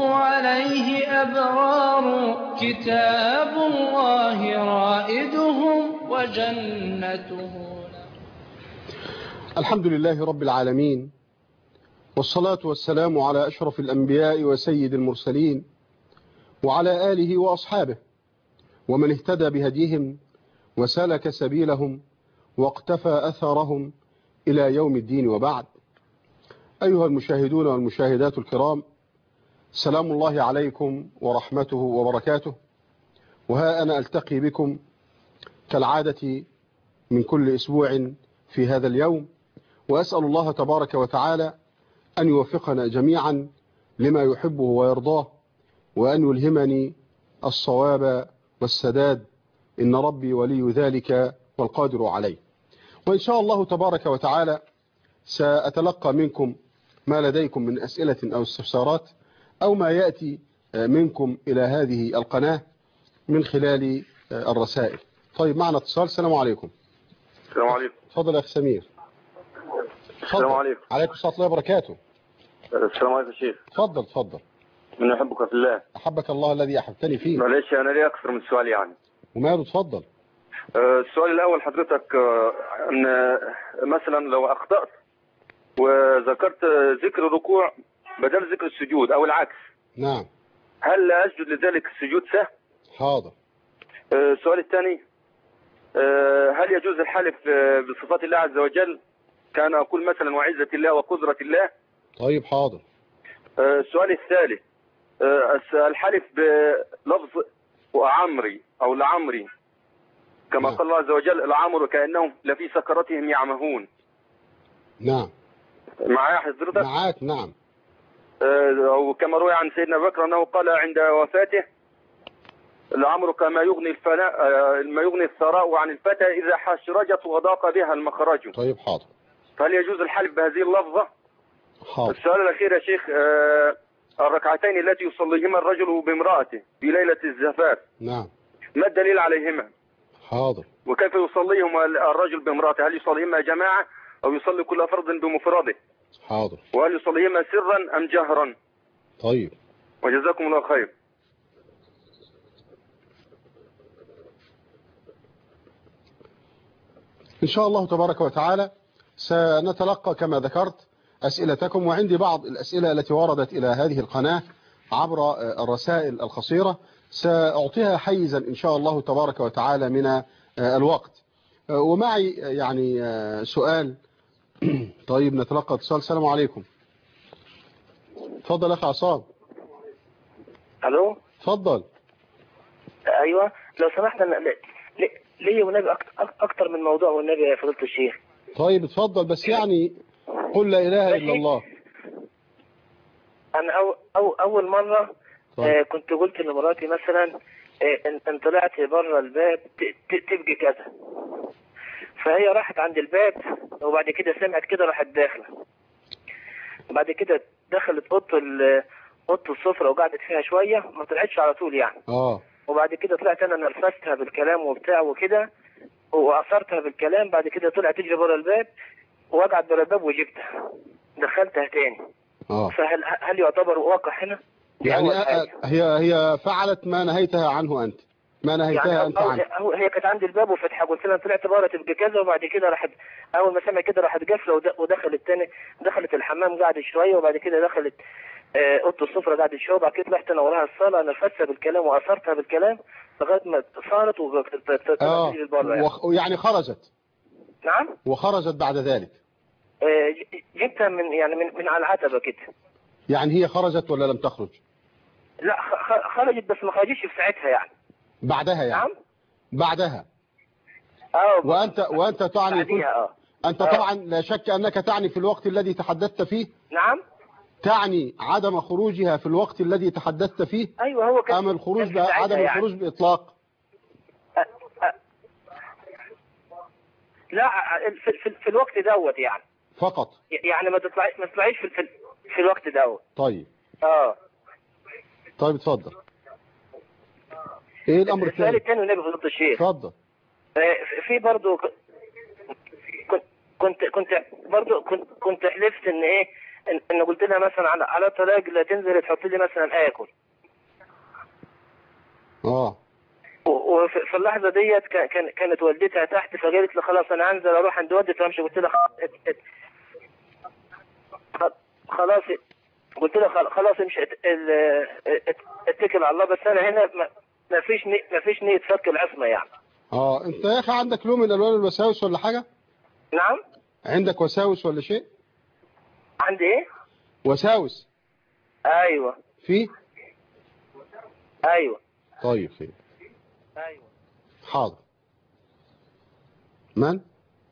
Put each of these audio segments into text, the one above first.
عليه أبرار كتاب الله رائدهم وجنته. الحمد لله رب العالمين، والصلاة والسلام على أشرف الأنبياء وسيد المرسلين وعلى آله وأصحابه ومن اهتدى بهديهم وسلك سبيلهم واقتفى أثرهم إلى يوم الدين. وبعد، أيها المشاهدون والمشاهدات الكرام، سلام الله عليكم ورحمته وبركاته. وها أنا ألتقي بكم كالعادة من كل أسبوع في هذا اليوم، وأسأل الله تبارك وتعالى أن يوفقنا جميعا لما يحبه ويرضاه، وأن يلهمني الصواب والسداد، إن ربي ولي ذلك والقادر عليه. وإن شاء الله تبارك وتعالى سأتلقى منكم ما لديكم من أسئلة أو استفسارات أو ما يأتي منكم إلى هذه القناة من خلال الرسائل. طيب، معنا اتصال. السلام عليكم. السلام عليكم. تفضل يا أخي سمير. السلام عليكم. عليكم السلام ورحمة الله وبركاته. السلام عليكم يا شيخ. تفضل. من يحبك في الله. أحبك الله الذي أحبتني فيه. معلش أنا لي أكثر من سؤال يعني. وماله؟ تفضل. السؤال الأول حضرتك، أن مثلا لو أخطأت وذكرت ذكر الركوع بدل ذكر السجود أو العكس. نعم. هل أسجد لذلك السجود سهل؟ حاضر. السؤال الثاني، هل يجوز الحلف بصفات الله عز وجل؟ كان أقول مثلا وعزة الله وقدرة الله. طيب، حاضر. السؤال الثالث، الحلف بلفظ وعمري أو لعمري، كما قال الله عز وجل العمر كأنهم لفي سكرتهم يعمهون. نعم. معايا حضرتك؟ معاك. نعم. أو كما روي عن سيدنا بكر أنه قال عند وفاته لعمرك ما يغني الفناء ما يغني الثراء عن الفتى إذا حشرجت وضاق بها المخرج. طيب، حاضر. فهل يجوز الحلف بهذه اللفظة؟ حاضر. السؤال الأخير يا شيخ، الركعتين التي يصليهما الرجل بامرأته في ليلة الزفاف. نعم. ما الدليل عليهما؟ حاضر. وكيف يصليهما الرجل بامرأته؟ هل يصليهما جماعة أو يصلي كل فرد بمفرده؟ حاضر. وهل يصليهما سرا أم جهرا؟ طيب. وجزاكم الله خير. إن شاء الله تبارك وتعالى سنتلقى كما ذكرت أسئلتكم، وعندي بعض الأسئلة التي وردت إلى هذه القناة عبر الرسائل القصيرة سأعطيها حيزا إن شاء الله تبارك وتعالى من الوقت. ومعي يعني سؤال. طيب، نتلقى اتصال. السلام عليكم. تفضل أخي عصام. الو. تفضل. ايوه، لو سمحت انا ليه والنبي اكتر من موضوع والنبي يا فضيله الشيخ. طيب، اتفضل، بس يعني قل لا اله الا الله. انا اول مره طيب. كنت قلت لمراتي مثلا ان طلعت بره الباب تبقي كذا، فهي راحت عند الباب وبعد كده سمعت كده راحت داخله، بعد كده دخلت اوضه السفره وقعدت فيها شويه، ما طلعتش على طول يعني. وبعد كده طلعت انا نرفزتها بالكلام وبتاع وكده واثرتها بالكلام، بعد كده طلعت تجري بره الباب وقعت بره الباب وجبتها دخلتها تاني. فهل يعتبر واقع هنا؟ يعني هي فعلت ما نهيتها عنه انت، ما نهيتها يعني انت عنه. هي كانت عند الباب وفتحها، قلت لها طلعت بره تبقى كذا، وبعد كده راحت اول ما سمعت كده راحت قافله ودخلت تاني، دخلت الحمام قعدت شويه وبعد كده دخلت اوضه السفره قعدت شويه، وبعد كده طلعت انا وراها الصاله نرفزتها بالكلام واثرتها بالكلام لغايه ما صارت وطلعت بره يعني خرجت. نعم. وخرجت بعد ذلك. جبتها من على العتبه كده. يعني هي خرجت ولا لم تخرج؟ لا، خرجت بس ما خرجتش في ساعتها يعني. بعدها يعني. نعم. بعدها. وانت تعني انت طبعا لا شك انك تعني في الوقت الذي تحدثت فيه. نعم. تعني عدم خروجها في الوقت الذي تحدثت فيه. ايوه، هو كان ام الخروج عدم يعني. الخروج باطلاق. لا، في الوقت دوت يعني فقط. يعني ما تطلعيش في الوقت دوت. طيب. طيب، اتفضل. ايه الامر الثاني؟ السؤال الثاني والنبي فضيلة الشيخ. اتفضل. في برضه كنت حلفت ان ايه ان قلت لها مثلا على طلاق لا تنزل تحط لي مثلا اكل. وفي اللحظه ديت كانت والدتها تحت، فقالت لي خلاص انا هنزل اروح عند والدتي وامشي. قلت لها خلاص، قلت لها خلاص امشي اتكل على الله، بس انا هنا ما فيش نيه فك العصمه يعني. انت يا اخي عندك لون من الوان الوساوس ولا حاجه؟ نعم. عندك وساوس ولا شيء؟ عندي ايه؟ وساوس. ايوه. في؟ ايوه. طيب خير. ايوه. حاضر. من؟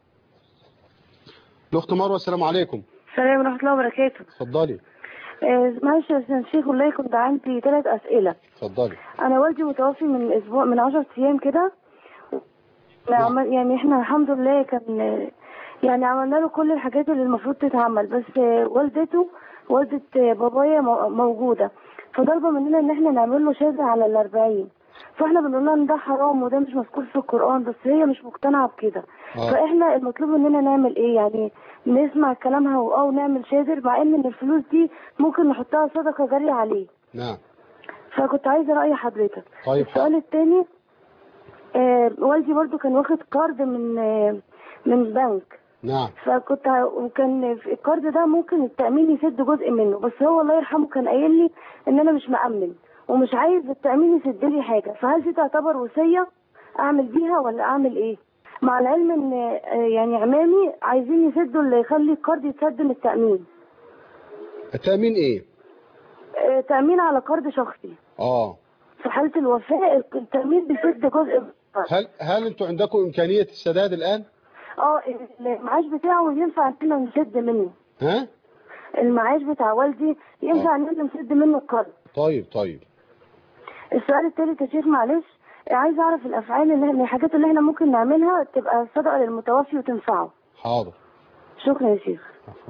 الاخت مروه، السلام عليكم. السلام ورحمه الله وبركاته. اتفضلي. معلش يا شيخ، والله كنت عندي 3 اسئله. اتفضلي. انا والدي متوفي من اسبوع، من 10 ايام كده. يعني احنا الحمد لله كان يعني عملنا له كل الحاجات اللي المفروض تتعمل، بس والدة بابايا موجودة، فطالبة مننا ان احنا نعمل له شهادة على 40. فاحنا بنقول لها ان ده حرام وده مش مذكور في القرآن، بس هي مش مقتنعة بكده. فاحنا المطلوب مننا نعمل ايه؟ يعني نسمع كلامها او نعمل شادر، مع ان الفلوس دي ممكن نحطها صدقة جارية عليه. نعم. فكنت عايزة رأي حضرتك. طيب. السؤال الثاني، والدي برضو كان واخد قرض من بنك. نعم. وكان القرض ده ممكن التأمين يسد جزء منه، بس هو الله يرحمه كان قايل لي ان انا مش مأمن ومش عايز التأمين يسد لي حاجة، فهل دي تعتبر وصية اعمل بيها ولا اعمل ايه؟ مع العلم ان يعني عمامي عايزين يسدوا اللي يخلي القرض يتسد من التأمين. التأمين ايه؟ تأمين على قرض شخصي. في حالة الوفاة التأمين بيسد جزء. هل انتوا عندكم امكانية السداد الان؟ المعاش بتاعه ينفع اننا نسد منه. المعاش بتاع والدي ينفع اننا نسد منه القرض. طيب. السؤال الثالث يا شيخ، معلش عايز اعرف الافعال الحاجات اللي احنا ممكن نعملها تبقى صدقه للمتوفي وتنفعه. حاضر. شكرا يا شيخ. عفوا.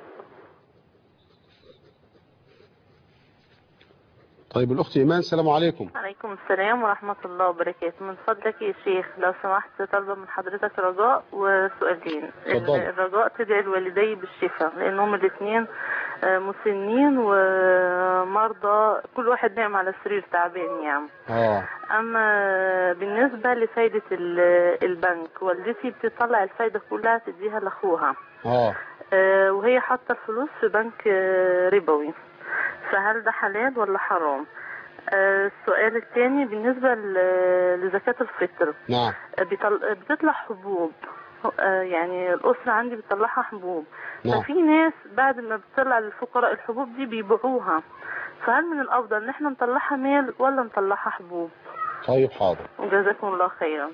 طيب الأخت إيمان، السلام عليكم. عليكم السلام ورحمة الله وبركاته. من فضلك يا شيخ لو سمحت طالبة من حضرتك رجاء وسؤالين. الرجاء تدعي الوالدي بالشفاء لأنهم الاثنين مسنين ومرضى، كل واحد نايم على السرير تعبان يعني. أما بالنسبة لفايدة البنك، والدتي بتطلع الفايدة كلها تديها لأخوها. وهي حاطة الفلوس في بنك ربوي، فهل ده حلال ولا حرام؟ السؤال الثاني بالنسبة لزكاة الفطر. نعم. بتطلع حبوب، يعني الأسرة عندي بتطلعها حبوب. نعم. ففي ناس بعد ما بتطلع للفقراء الحبوب دي بيبيعوها، فهل من الأفضل ان احنا نطلعها مال ولا نطلعها حبوب؟ طيب حاضر. وجزاكم الله خيرا.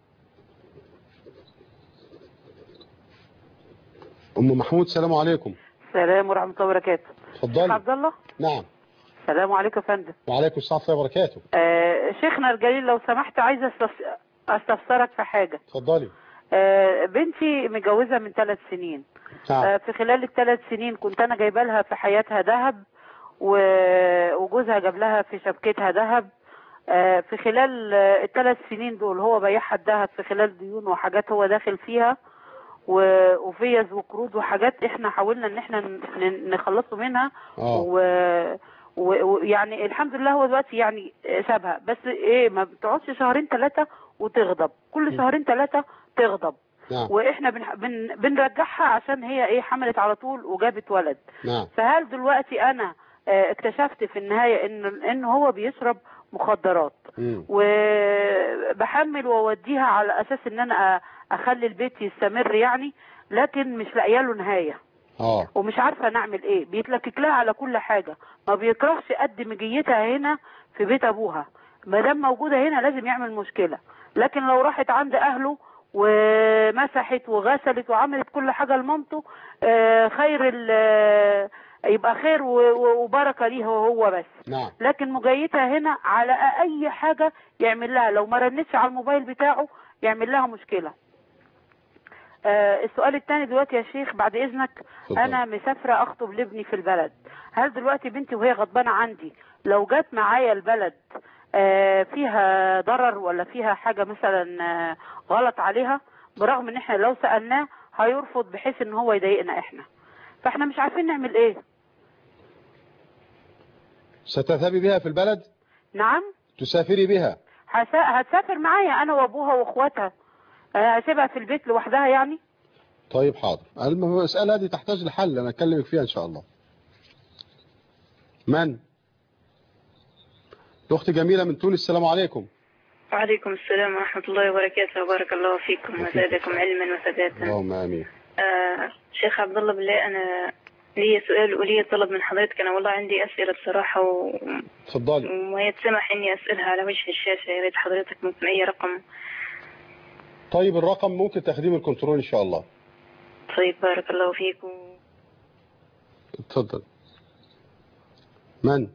أم محمود، السلام عليكم. السلام ورحمة الله وبركاته. اتفضلي. عبد الله. نعم. السلام عليكم يا فندم. وعليكم السلام ورحمة الله وبركاته. شيخنا الجليل لو سمحت عايزة استفسرك في حاجة. اتفضلي. بنتي متجوزة من 3 سنين. نعم. في خلال ال3 سنين كنت انا جايبه لها في حياتها ذهب، وجوزها جاب لها في شبكتها ذهب. في خلال ال3 سنين دول هو بيعها الذهب في خلال ديون وحاجات هو داخل فيها، وفيز وقروض وحاجات احنا حاولنا ان احنا نخلصه منها. ويعني الحمد لله هو دلوقتي يعني سابها، بس ايه ما بتقعدش 2-3 وتغضب، كل 2-3 تغضب. نعم. واحنا بنرجعها عشان هي ايه حملت على طول وجابت ولد. نعم. فهل دلوقتي انا اكتشفت في النهاية ان هو بيشرب مخدرات، وبحمل واوديها على اساس ان انا اخلي البيت يستمر يعني، لكن مش لاقيه له نهايه. ومش عارفه نعمل ايه. بيتلكك لها على كل حاجه، ما بيكرهش قد مجيتها هنا في بيت ابوها، ما دام موجوده هنا لازم يعمل مشكله. لكن لو راحت عند اهله ومسحت وغسلت وعملت كل حاجه لمامته، خير يبقى خير وبركه ليها هو بس. نعم. لكن مجيتها هنا على اي حاجه يعمل لها، لو ما رنتش على الموبايل بتاعه يعمل لها مشكله. السؤال الثاني دلوقتي يا شيخ بعد اذنك، انا مسافره اخطب لابني في البلد، هل دلوقتي بنتي وهي غضبانه عندي لو جت معايا البلد فيها ضرر ولا فيها حاجه مثلا غلط عليها؟ برغم ان احنا لو سالناه هيرفض بحيث ان هو يضايقنا احنا. فاحنا مش عارفين نعمل ايه. ستذهبي بها في البلد؟ نعم. تسافري بها؟ هتسافر معايا انا وابوها واخواتها. هسيبها في البيت لوحدها يعني؟ طيب حاضر، المسألة هذه تحتاج لحل، انا اكلمك فيها ان شاء الله. من؟ الاخت جميلة من تونس. السلام عليكم. وعليكم السلام ورحمة الله وبركاته، وبارك الله فيكم وزادكم علما وثباتا. اللهم امين. شيخ عبد الله، بالله أنا لي سؤال ولي طلب من حضرتك. أنا والله عندي أسئلة بصراحة تفضلي. وما يتسمح إني أسألها على وجه الشاشة، يا ريت حضرتك ممكن أي رقم. طيب الرقم ممكن تخديم الكنترول إن شاء الله. طيب بارك الله فيكم. تفضل. من؟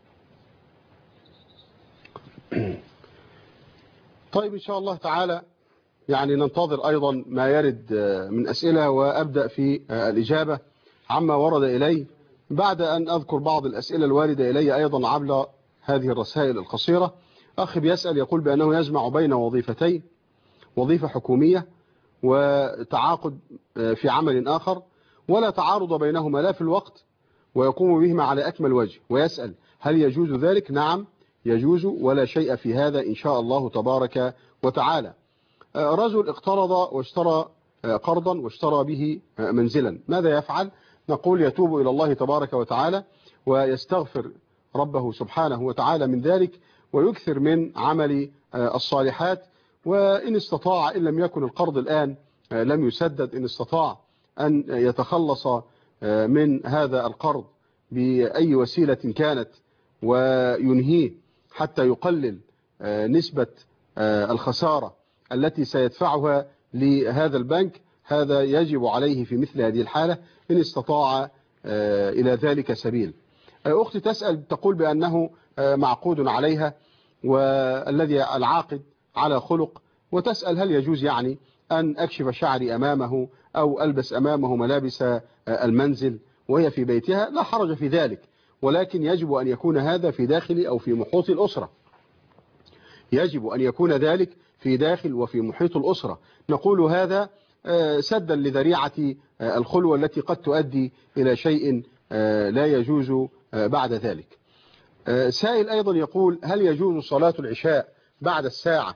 طيب إن شاء الله تعالى يعني ننتظر أيضا ما يرد من أسئلة، وأبدأ في الإجابة عما ورد إلي بعد أن أذكر بعض الأسئلة الواردة إلي أيضا عبر هذه الرسائل القصيرة. أخ بيسأل يقول بأنه يجمع بين وظيفتين، وظيفة حكومية وتعاقد في عمل آخر، ولا تعارض بينهما لا في الوقت، ويقوم بهما على أكمل وجه، ويسأل هل يجوز ذلك؟ نعم يجوز، ولا شيء في هذا إن شاء الله تبارك وتعالى. رجل اقترض واشترى قرضا واشترى به منزلا، ماذا يفعل؟ نقول يتوب إلى الله تبارك وتعالى ويستغفر ربه سبحانه وتعالى من ذلك، ويكثر من عمل الصالحات، وإن استطاع إن لم يكن القرض الآن لم يسدد، إن استطاع أن يتخلص من هذا القرض بأي وسيلة كانت وينهيه حتى يقلل نسبة الخسارة التي سيدفعها لهذا البنك، هذا يجب عليه في مثل هذه الحالة إن استطاع إلى ذلك سبيل. أختي تسأل تقول بأنه معقود عليها والذي العاقد على خلق، وتسأل هل يجوز يعني أن أكشف شعري أمامه أو ألبس أمامه ملابس المنزل وهي في بيتها؟ لا حرج في ذلك، ولكن يجب أن يكون هذا في داخل أو في محيط الأسرة، يجب أن يكون ذلك في داخل وفي محيط الأسرة. نقول هذا سدا لذريعة الخلوة التي قد تؤدي إلى شيء لا يجوز بعد ذلك. سائل أيضا يقول هل يجوز صلاة العشاء بعد الساعة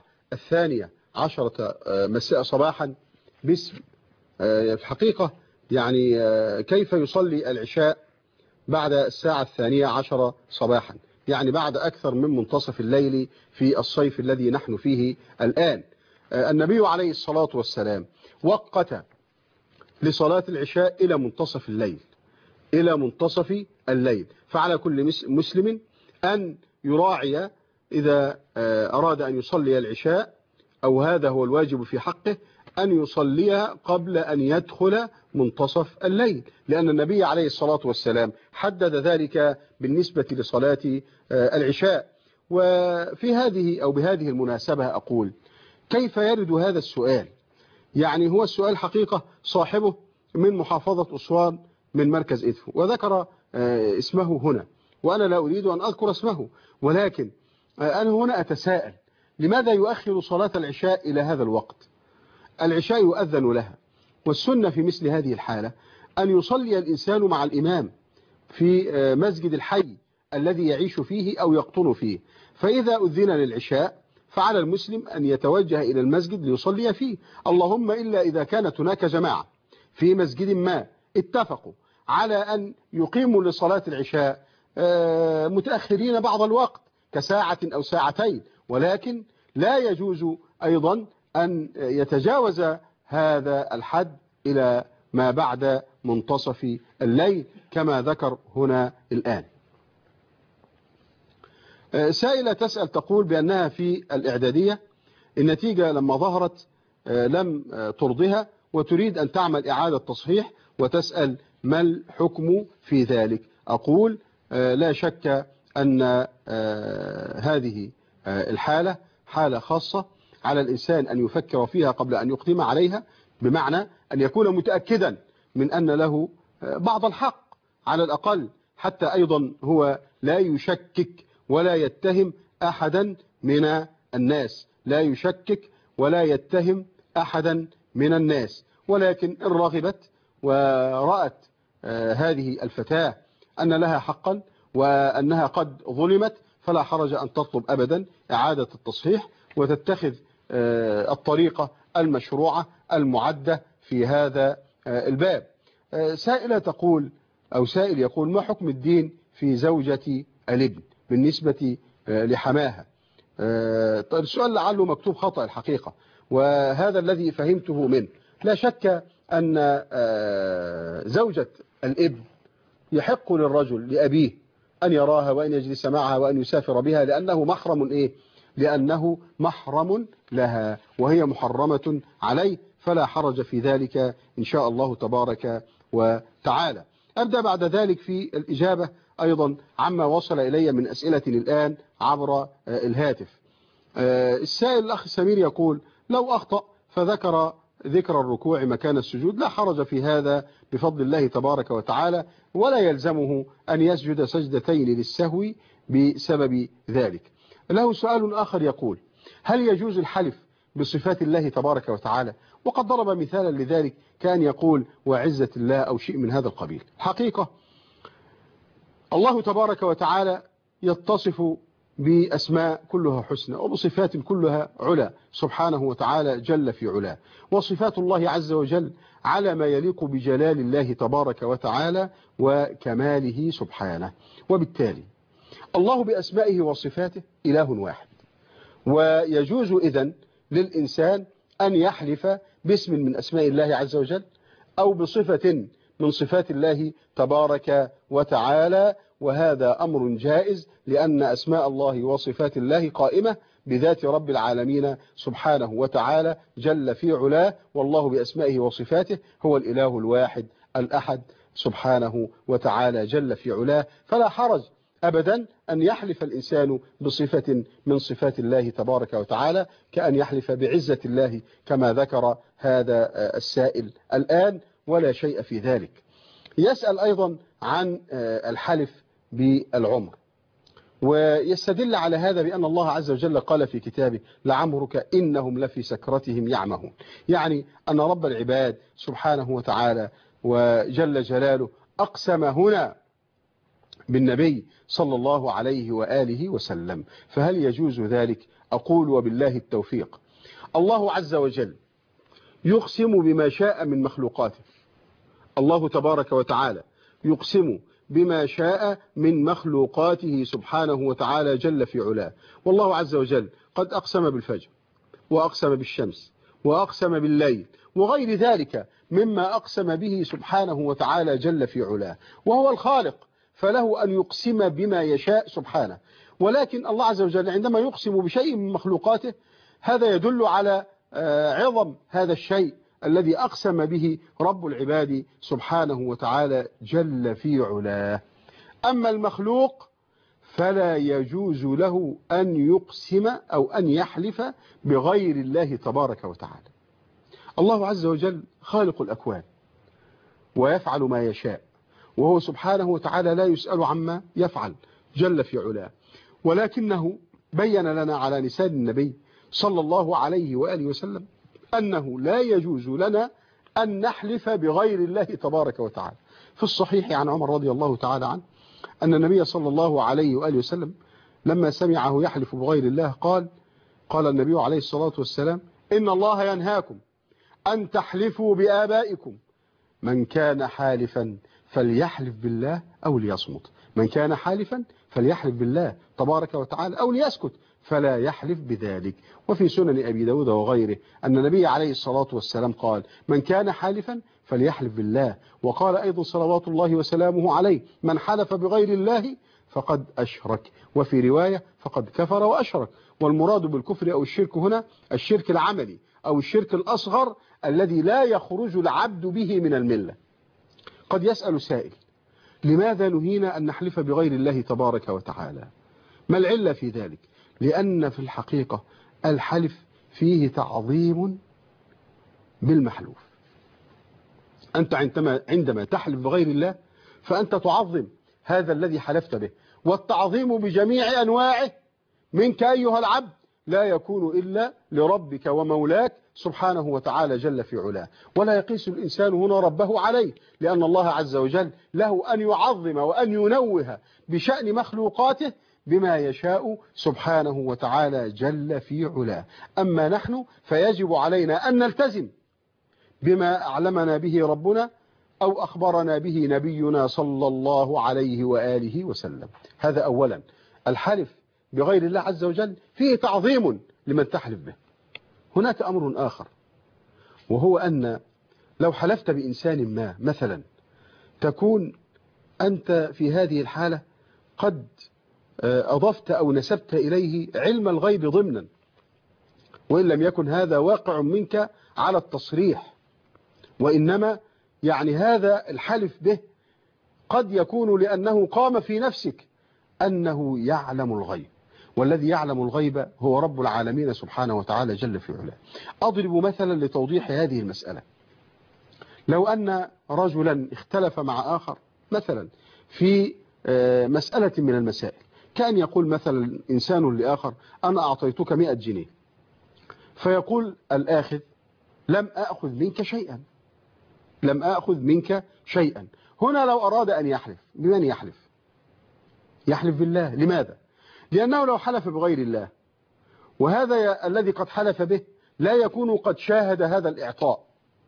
12 مساء صباحا؟ باسم الحقيقة يعني كيف يصلي العشاء بعد الساعة 12 صباحا؟ يعني بعد أكثر من منتصف الليل في الصيف الذي نحن فيه الآن. النبي عليه الصلاة والسلام وقت لصلاة العشاء إلى منتصف الليل، إلى منتصف الليل، فعلى كل مسلم أن يراعي إذا أراد أن يصلي العشاء، أو هذا هو الواجب في حقه، أن يصليها قبل أن يدخل منتصف الليل، لأن النبي عليه الصلاة والسلام حدد ذلك بالنسبة لصلاة العشاء. وفي هذه أو بهذه المناسبة أقول كيف يرد هذا السؤال؟ يعني هو السؤال حقيقة صاحبه من محافظة أسوان من مركز إدفو، وذكر اسمه هنا، وأنا لا أريد أن أذكر اسمه، ولكن أنا هنا أتساءل لماذا يؤخر صلاة العشاء إلى هذا الوقت؟ العشاء يؤذن لها، والسنة في مثل هذه الحالة أن يصلي الإنسان مع الإمام في مسجد الحي الذي يعيش فيه أو يقطن فيه، فإذا أذن للعشاء فعلى المسلم أن يتوجه إلى المسجد ليصلي فيه، اللهم إلا إذا كانت هناك جماعة في مسجد ما اتفقوا على أن يقيموا لصلاة العشاء متأخرين بعض الوقت كساعة أو ساعتين، ولكن لا يجوز أيضا أن يتجاوز هذا الحد إلى ما بعد منتصف الليل كما ذكر هنا الآن. سائلة تسأل تقول بأنها في الإعدادية النتيجة لما ظهرت لم ترضها وتريد أن تعمل إعادة تصحيح، وتسأل ما الحكم في ذلك؟ أقول لا شك أن هذه الحالة حالة خاصة على الإنسان أن يفكر فيها قبل أن يقدم عليها، بمعنى أن يكون متأكدا من أن له بعض الحق على الأقل، حتى أيضا هو لا يشكك ولا يتهم أحدا من الناس، لا يشكك ولا يتهم أحدا من الناس، ولكن إن رغبت ورأت هذه الفتاة أن لها حقا وأنها قد ظلمت، فلا حرج أن تطلب أبدا إعادة التصحيح وتتخذ الطريقة المشروعة المعدة في هذا الباب. سائلة تقول أو سائل يقول: ما حكم الدين في زوجة الابن بالنسبة لحماها؟ السؤال لعله مكتوب خطأ الحقيقة، وهذا الذي فهمته منه. لا شك أن زوجة الابن يحق للرجل لأبيه أن يراها وأن يجلس معها وأن يسافر بها، لأنه محرم لأنه محرم لها وهي محرمة عليه، فلا حرج في ذلك إن شاء الله تبارك وتعالى. أبدأ بعد ذلك في الإجابة أيضا عما وصل إلي من أسئلة الآن عبر الهاتف. السائل الأخ سمير يقول: لو أخطأ فذكر ذكر الركوع مكان السجود لا حرج في هذا بفضل الله تبارك وتعالى، ولا يلزمه أن يسجد سجدتين للسهو بسبب ذلك. له سؤال آخر يقول: هل يجوز الحلف بصفات الله تبارك وتعالى؟ وقد ضرب مثالا لذلك كان يقول: وعزة الله أو شيء من هذا القبيل. حقيقة الله تبارك وتعالى يتصف بأسماء كلها حسنى وبصفات كلها علا سبحانه وتعالى جل في علاه، وصفات الله عز وجل على ما يليق بجلال الله تبارك وتعالى وكماله سبحانه. وبالتالي الله بأسمائه وصفاته إله واحد، ويجوز إذن للإنسان أن يحلف باسم من أسماء الله عز وجل أو بصفة من صفات الله تبارك وتعالى، وهذا أمر جائز، لأن أسماء الله وصفات الله قائمة بذات رب العالمين سبحانه وتعالى جل في علاه، والله بأسمائه وصفاته هو الإله الواحد الأحد سبحانه وتعالى جل في علاه، فلا حرج أبدا أن يحلف الإنسان بصفة من صفات الله تبارك وتعالى، كأن يحلف بعزة الله كما ذكر هذا السائل الآن، ولا شيء في ذلك. يسأل أيضا عن الحلف بالعمر، ويستدل على هذا بأن الله عز وجل قال في كتابه: لعمرك إنهم لفي سكرتهم يعمهون، يعني أن رب العباد سبحانه وتعالى وجل جلاله أقسم هنا بالنبي صلى الله عليه وآله وسلم، فهل يجوز ذلك؟ أقول وبالله التوفيق. الله عز وجل يقسم بما شاء من مخلوقاته، الله تبارك وتعالى يقسم بما شاء من مخلوقاته سبحانه وتعالى جل في علاه، والله عز وجل قد أقسم بالفجر وأقسم بالشمس وأقسم بالليل وغير ذلك مما أقسم به سبحانه وتعالى جل في علاه، وهو الخالق فله أن يقسم بما يشاء سبحانه، ولكن الله عز وجل عندما يقسم بشيء من مخلوقاته هذا يدل على عظم هذا الشيء الذي أقسم به رب العباد سبحانه وتعالى جل في علاه. أما المخلوق فلا يجوز له أن يقسم أو أن يحلف بغير الله تبارك وتعالى. الله عز وجل خالق الأكوان ويفعل ما يشاء، وهو سبحانه وتعالى لا يسأل عما يفعل جل في علاه، ولكنه بين لنا على لسان النبي صلى الله عليه وآله وسلم أنه لا يجوز لنا أن نحلف بغير الله تبارك وتعالى. في الصحيح عن عمر رضي الله تعالى عنه أن النبي صلى الله عليه وآله وسلم لما سمعه يحلف بغير الله قال النبي عليه الصلاة والسلام: إن الله ينهاكم أن تحلفوا بآبائكم، من كان حالفا فليحلف بالله أو ليصمت، من كان حالفا فليحلف بالله تبارك وتعالى أو ليسكت فلا يحلف بذلك. وفي سنن أبي داود وغيره أن النبي عليه الصلاة والسلام قال: من كان حالفا فليحلف بالله. وقال أيضا صلوات الله وسلامه عليه: من حلف بغير الله فقد أشرك، وفي رواية فقد كفر وأشرك. والمراد بالكفر أو الشرك هنا الشرك العملي أو الشرك الأصغر الذي لا يخرج العبد به من الملة. قد يسأل سائل: لماذا نهينا أن نحلف بغير الله تبارك وتعالى؟ ما العلة في ذلك؟ لأن في الحقيقة الحلف فيه تعظيم بالمحلوف. أنت عندما تحلف بغير الله فأنت تعظم هذا الذي حلفت به، والتعظيم بجميع أنواعه منك أيها العبد لا يكون إلا لربك ومولاك سبحانه وتعالى جل في علاه. ولا يقيس الإنسان هنا ربه عليه، لأن الله عز وجل له أن يعظم وأن ينوه بشأن مخلوقاته بما يشاء سبحانه وتعالى جل في علاه. أما نحن فيجب علينا أن نلتزم بما أعلمنا به ربنا أو أخبرنا به نبينا صلى الله عليه وآله وسلم. هذا أولا. الحلف بغير الله عز وجل فيه تعظيم لمن تحلف به. هناك أمر آخر، وهو أن لو حلفت بإنسان ما مثلا، تكون أنت في هذه الحالة قد أضفت أو نسبت إليه علم الغيب ضمنا، وإن لم يكن هذا واقع منك على التصريح، وإنما يعني هذا الحلف به قد يكون لأنه قام في نفسك أنه يعلم الغيب، والذي يعلم الغيب هو رب العالمين سبحانه وتعالى جل في علاه. أضرب مثلا لتوضيح هذه المسألة. لو أن رجلا اختلف مع آخر مثلا في مسألة من المسائل، كان يقول مثلا إنسان لآخر أنا أعطيتك 100 جنيه، فيقول الآخذ لم أأخذ منك شيئا، لم أأخذ منك شيئا. هنا لو أراد أن يحلف، بمن يحلف؟ يحلف بالله. لماذا؟ لأنه لو حلف بغير الله، وهذا الذي قد حلف به لا يكون قد شاهد هذا الإعطاء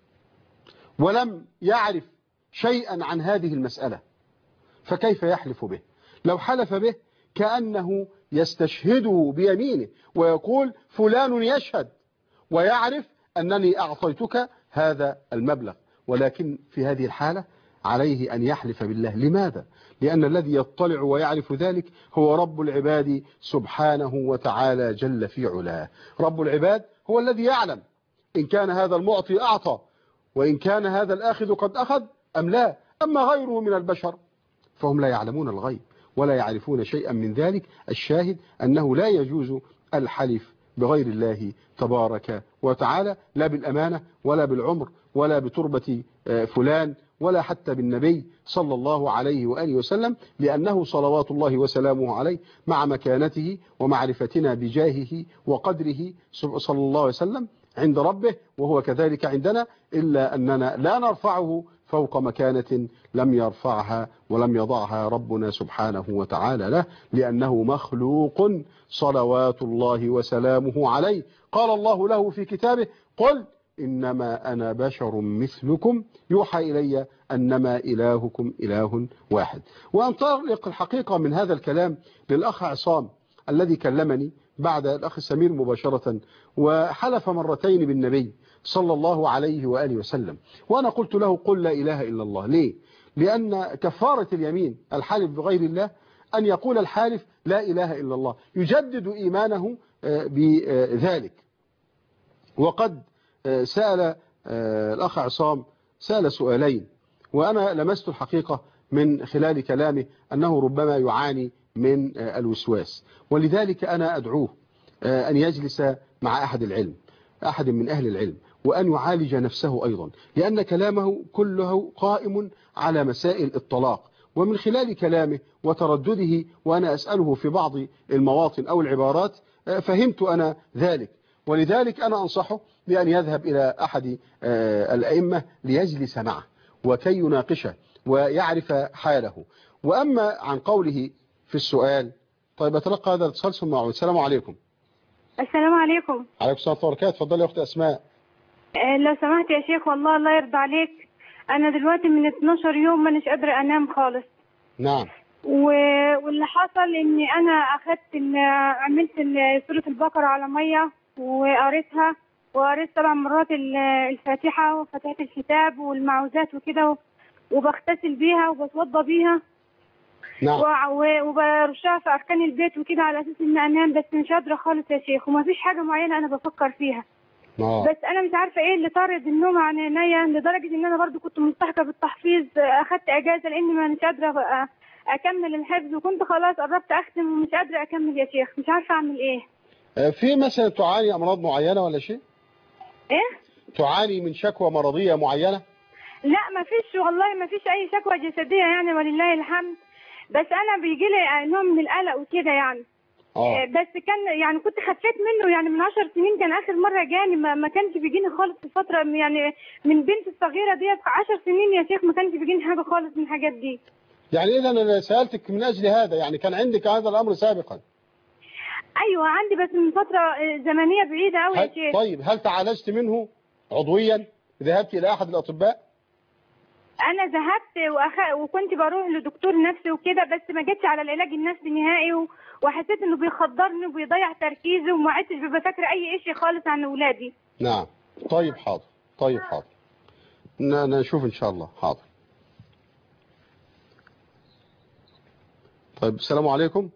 ولم يعرف شيئا عن هذه المسألة، فكيف يحلف به؟ لو حلف به كأنه يستشهده بيمينه ويقول فلان يشهد ويعرف أنني أعطيتك هذا المبلغ، ولكن في هذه الحالة عليه أن يحلف بالله. لماذا؟ لأن الذي يطلع ويعرف ذلك هو رب العباد سبحانه وتعالى جل في علاه. رب العباد هو الذي يعلم إن كان هذا المعطي أعطى، وإن كان هذا الآخذ قد أخذ أم لا. أما غيره من البشر فهم لا يعلمون الغيب ولا يعرفون شيئا من ذلك. الشاهد أنه لا يجوز الحلف بغير الله تبارك وتعالى، لا بالأمانة ولا بالعمر ولا بتربة فلان ولا حتى بالنبي صلى الله عليه وآله وسلم، لأنه صلوات الله وسلامه عليه مع مكانته ومعرفتنا بجاهه وقدره صلى الله عليه وسلم عند ربه وهو كذلك عندنا، إلا أننا لا نرفعه فوق مكانة لم يرفعها ولم يضعها ربنا سبحانه وتعالى له، لأنه مخلوق صلوات الله وسلامه عليه. قال الله له في كتابه قل إنما أنا بشر مثلكم يوحى إلي أنما إلهكم إله واحد. وأنطلق الحقيقة من هذا الكلام للأخ عصام الذي كلمني بعد الأخ سمير مباشرة، وحلف مرتين بالنبي صلى الله عليه وآله وسلم، وأنا قلت له قل لا إله إلا الله. ليه؟ لأن كفارة اليمين الحالف بغير الله أن يقول الحالف لا إله إلا الله، يجدد إيمانه بذلك. وقد سأل الأخ عصام سأل سؤالين، وأنا لمست الحقيقة من خلال كلامه أنه ربما يعاني من الوسواس، ولذلك أنا أدعوه أن يجلس مع أحد من أهل العلم وأن يعالج نفسه أيضا، لأن كلامه كله قائم على مسائل الطلاق. ومن خلال كلامه وتردده وأنا أسأله في بعض المواطن أو العبارات فهمت أنا ذلك، ولذلك أنا أنصحه بأن يذهب إلى أحد الأئمة ليجلس معه وكي يناقشه ويعرف حاله. وأما عن قوله في السؤال، طيب أتلقى هذا الاتصال ثم أعود. السلام عليكم. السلام عليكم. عليكم السلام ورحمة الله وبركاته. اتفضلي يا أخت أسماء. لو سمحت يا شيخ، والله الله يرضى عليك، أنا دلوقتي من 12 يوم مانيش قادرة أنام خالص. نعم. واللي حصل إني أنا عملت سورة البقرة على مية وقريتها، وقريت 7 مرات الفاتحة وفتحت الكتاب والمعوذات وكده، وبغتسل بيها وبتوضى بيها. نعم. وبرشها في أركان البيت وكده على أساس إن أنام، بس مش قادرة خالص يا شيخ، ومفيش حاجة معينة أنا بفكر فيها. بس أنا مش عارفة إيه اللي طارد النوم عن عينيا، لدرجة إن أنا برضو كنت ملتحقة بالتحفيظ، أخدت أجازة لأني ما مش قادرة أكمل الحفظ، وكنت خلاص قربت أختم ومش قادرة أكمل يا شيخ، مش عارفة أعمل إيه. في مثلا تعاني أمراض معينة ولا شيء؟ إيه؟ تعاني من شكوى مرضية معينة؟ لا مفيش والله، مفيش أي شكوى جسدية يعني ولله الحمد، بس أنا بيجي لي نوع من القلق وكده يعني. بس كان يعني كنت خفيت منه، يعني من 10 سنين كان اخر مره جاني، ما كانش بيجيني خالص في الفتره، يعني من بنت الصغيره ديت 10 سنين يا شيخ ما كانش بيجيني حاجه خالص من الحاجات دي. يعني اذا انا سالتك من اجل هذا، يعني كان عندك هذا الامر سابقا؟ ايوه عندي، بس من فتره زمنيه بعيده قوي يا شيخ. طيب هل تعالجت منه عضويا؟ ذهبت الى احد الاطباء؟ انا ذهبت وكنت بروح لدكتور نفسي وكده، بس ما جتش على العلاج النفسي نهائي، وحسيت انه بيخدرني وبيضيع تركيزي، وما عدتش ببقى فاكره اي شيء خالص عن اولادي. نعم. طيب حاضر، طيب حاضر، نشوف ان شاء الله. حاضر. طيب السلام عليكم.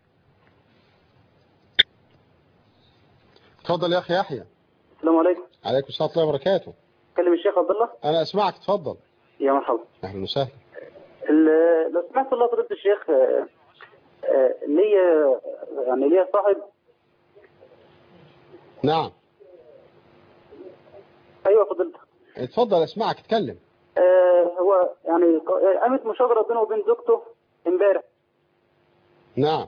اتفضل يا اخي يحيى. السلام عليكم. عليكم السلام ورحمه الله وبركاته. كلم الشيخ عبد الله. انا اسمعك، اتفضل. يا مرحبا. اهلا وسهلا. لو سمحت الله فضيلة الشيخ، ليا صاحب. نعم. ايوه فضيلتك. اتفضل اسمعك، اتكلم. هو يعني قامت مشاجره بينه وبين زوجته امبارح. نعم.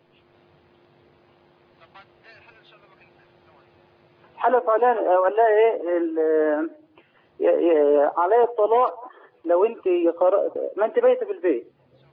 حلف عليها وقال لها عليا الطلاق لو انت ما انت بايته في البيت.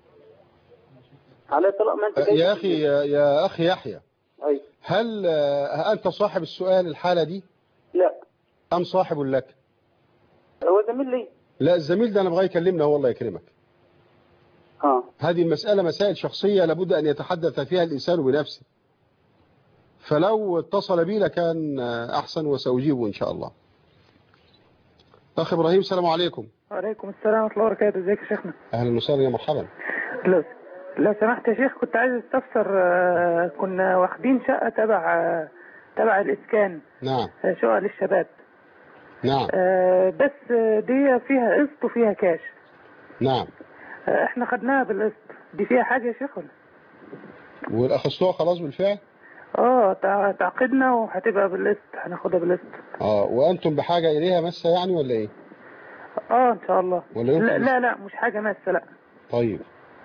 عليا الطلاق ما انت بايته يا اخي يا اخي يحيى. ايوه. هل انت صاحب السؤال الحالة دي؟ لا. ام صاحب لك؟ هو زميل لي. لا الزميل ده انا بغايه يكلمنا هو، الله يكرمك. هذه المسألة مسائل شخصية لابد ان يتحدث فيها الانسان بنفسه، فلو اتصل بي لكان احسن وسأجيبه ان شاء الله. اخ ابراهيم السلام عليكم. وعليكم السلام ورحمه الله وبركاته. ازيك يا شيخنا؟ اهلا وسهلا يا مرحبا. لو سمحت يا شيخ كنت عايز استفسر، كنا واخدين شقه تبع الاسكان. نعم. شقه للشباب. نعم. بس دي فيها قسط وفيها كاش. نعم. احنا خدناها بالقسط، دي فيها حاجه يا شيخ ولا؟ والاخذتوها خلاص بالفعل؟ تعقدنا وهتبقى بالقسط، هناخدها بالقسط. وانتم بحاجه اليها مسه يعني ولا ايه؟ ان شاء الله. ولا لا مش حاجه مسه، لا. طيب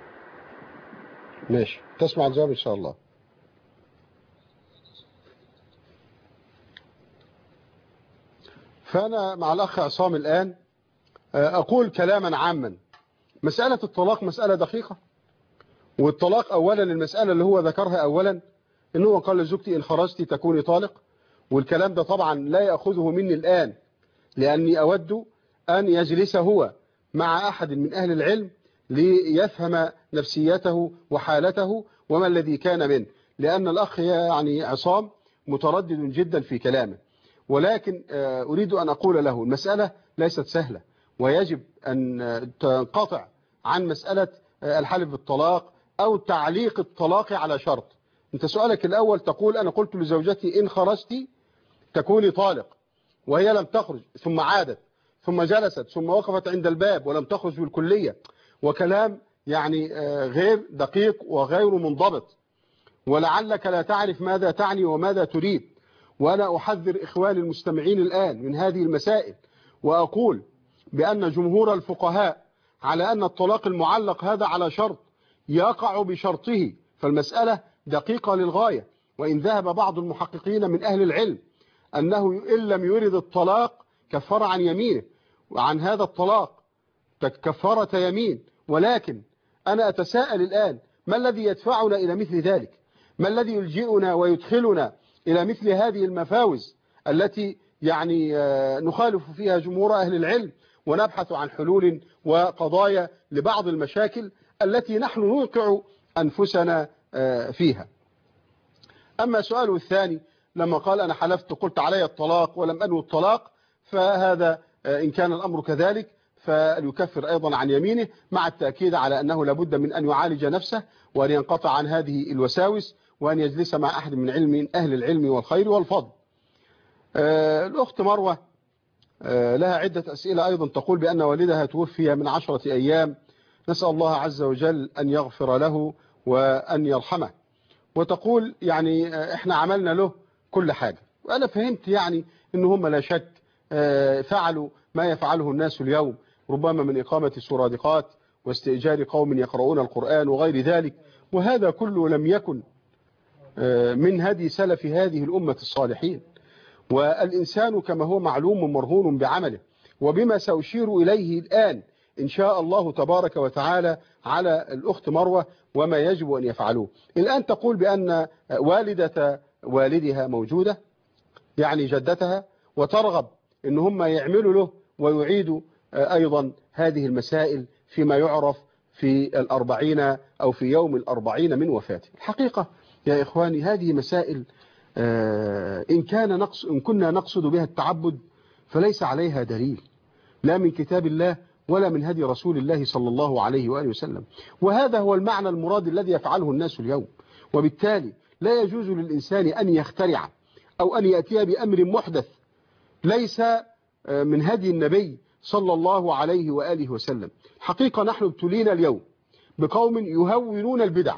ماشي، تسمع الجواب ان شاء الله. فانا مع الاخ عصام الان اقول كلاما عاما. مساله الطلاق مساله دقيقه، والطلاق اولا المساله اللي هو ذكرها اولا ان هو قال لزوجتي ان خرجت تكوني طالق، والكلام ده طبعا لا ياخذه مني الان، لاني اود ان يجلس هو مع احد من اهل العلم ليفهم نفسيته وحالته وما الذي كان منه، لان الاخ يعني عصام متردد جدا في كلامه. ولكن اريد ان اقول له المساله ليست سهله، ويجب ان تنقطع عن مساله الحلف بالطلاق او تعليق الطلاق على شرط. انت سؤالك الاول تقول انا قلت لزوجتي ان خرجتي تكوني طالق، وهي لم تخرج ثم عادت ثم جلست ثم وقفت عند الباب ولم تخرج بالكلية، وكلام يعني غير دقيق وغير منضبط، ولعلك لا تعرف ماذا تعني وماذا تريد. وأنا أحذر إخواني المستمعين الآن من هذه المسائل، وأقول بأن جمهور الفقهاء على أن الطلاق المعلق هذا على شرط يقع بشرطه، فالمسألة دقيقة للغاية. وإن ذهب بعض المحققين من أهل العلم أنه إن لم يرد الطلاق كفر عن يمينه، وعن هذا الطلاق كفارة يمين. ولكن أنا أتساءل الآن ما الذي يدفعنا إلى مثل ذلك؟ ما الذي يلجئنا ويدخلنا إلى مثل هذه المفاوز التي يعني نخالف فيها جمهور أهل العلم، ونبحث عن حلول وقضايا لبعض المشاكل التي نحن نوقع أنفسنا فيها. أما سؤاله الثاني لما قال أنا حلفت قلت علي الطلاق ولم أنوي الطلاق، فهذا إن كان الأمر كذلك فليكفر أيضا عن يمينه، مع التأكيد على أنه لابد من أن يعالج نفسه وأن ينقطع عن هذه الوساوس وأن يجلس مع أحد من أهل العلم والخير والفضل. الأخت مروة لها عدة أسئلة أيضا، تقول بأن والدها توفي من 10 أيام، نسأل الله عز وجل أن يغفر له وأن يرحمه. وتقول يعني احنا عملنا له كل حاجة، وأنا فهمت يعني إنهم لا شك فعلوا ما يفعله الناس اليوم، ربما من إقامة سرادقات واستئجار قوم يقرؤون القرآن وغير ذلك، وهذا كله لم يكن من هدي سلف هذه الأمة الصالحين. والإنسان كما هو معلوم مرهون بعمله، وبما سأشير إليه الآن إن شاء الله تبارك وتعالى على الأخت مروة وما يجب أن يفعلوه. الآن تقول بأن والدة والدها موجودة، يعني جدتها، وترغب إن هم يعملوا له ويعيدوا أيضا هذه المسائل فيما يعرف في 40 أو في يوم 40 من وفاته. الحقيقة يا إخواني هذه مسائل إن كنا نقصد بها التعبد فليس عليها دليل لا من كتاب الله ولا من هدي رسول الله صلى الله عليه وآله وسلم، وهذا هو المعنى المراد الذي يفعله الناس اليوم. وبالتالي لا يجوز للإنسان أن يخترع أو أن يأتي بأمر محدث ليس من هدي النبي صلى الله عليه وآله وسلم. حقيقة نحن ابتلينا اليوم بقوم يهونون البدع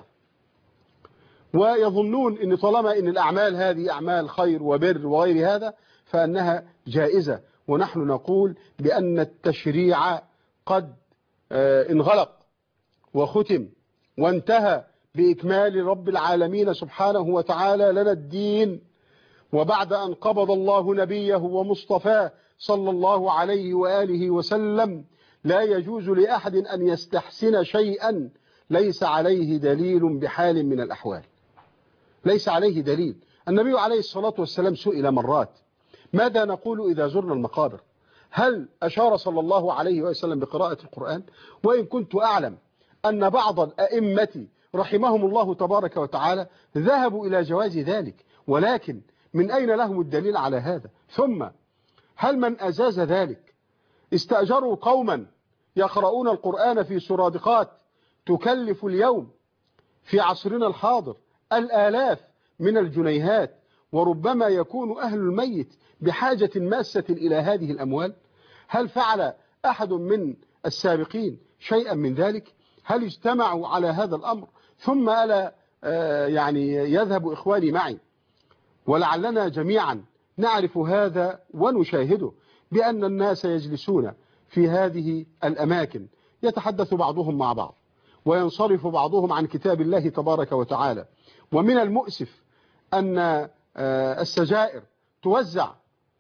ويظنون أن طالما أن الأعمال هذه أعمال خير وبر وغير هذا فأنها جائزة، ونحن نقول بأن التشريع قد انغلق وختم وانتهى بإكمال رب العالمين سبحانه وتعالى لنا الدين، وبعد أن قبض الله نبيه ومصطفاه صلى الله عليه وآله وسلم لا يجوز لأحد أن يستحسن شيئا ليس عليه دليل بحال من الأحوال، ليس عليه دليل. النبي عليه الصلاة والسلام سئل مرات ماذا نقول إذا زرنا المقابر؟ هل أشار صلى الله عليه وسلم بقراءة القرآن؟ وإن كنت أعلم أن بعض الأئمة رحمهم الله تبارك وتعالى ذهبوا إلى جواز ذلك، ولكن من أين لهم الدليل على هذا؟ ثم هل من أجاز ذلك استأجروا قوما يقرؤون القرآن في سرادقات تكلف اليوم في عصرنا الحاضر الآلاف من الجنيهات، وربما يكون أهل الميت بحاجة ماسة إلى هذه الأموال؟ هل فعل أحد من السابقين شيئا من ذلك؟ هل اجتمعوا على هذا الأمر؟ ثم ألا يعني يذهب إخواني معي ولعلنا جميعا نعرف هذا ونشاهده بأن الناس يجلسون في هذه الأماكن يتحدث بعضهم مع بعض وينصرف بعضهم عن كتاب الله تبارك وتعالى. ومن المؤسف أن السجائر توزع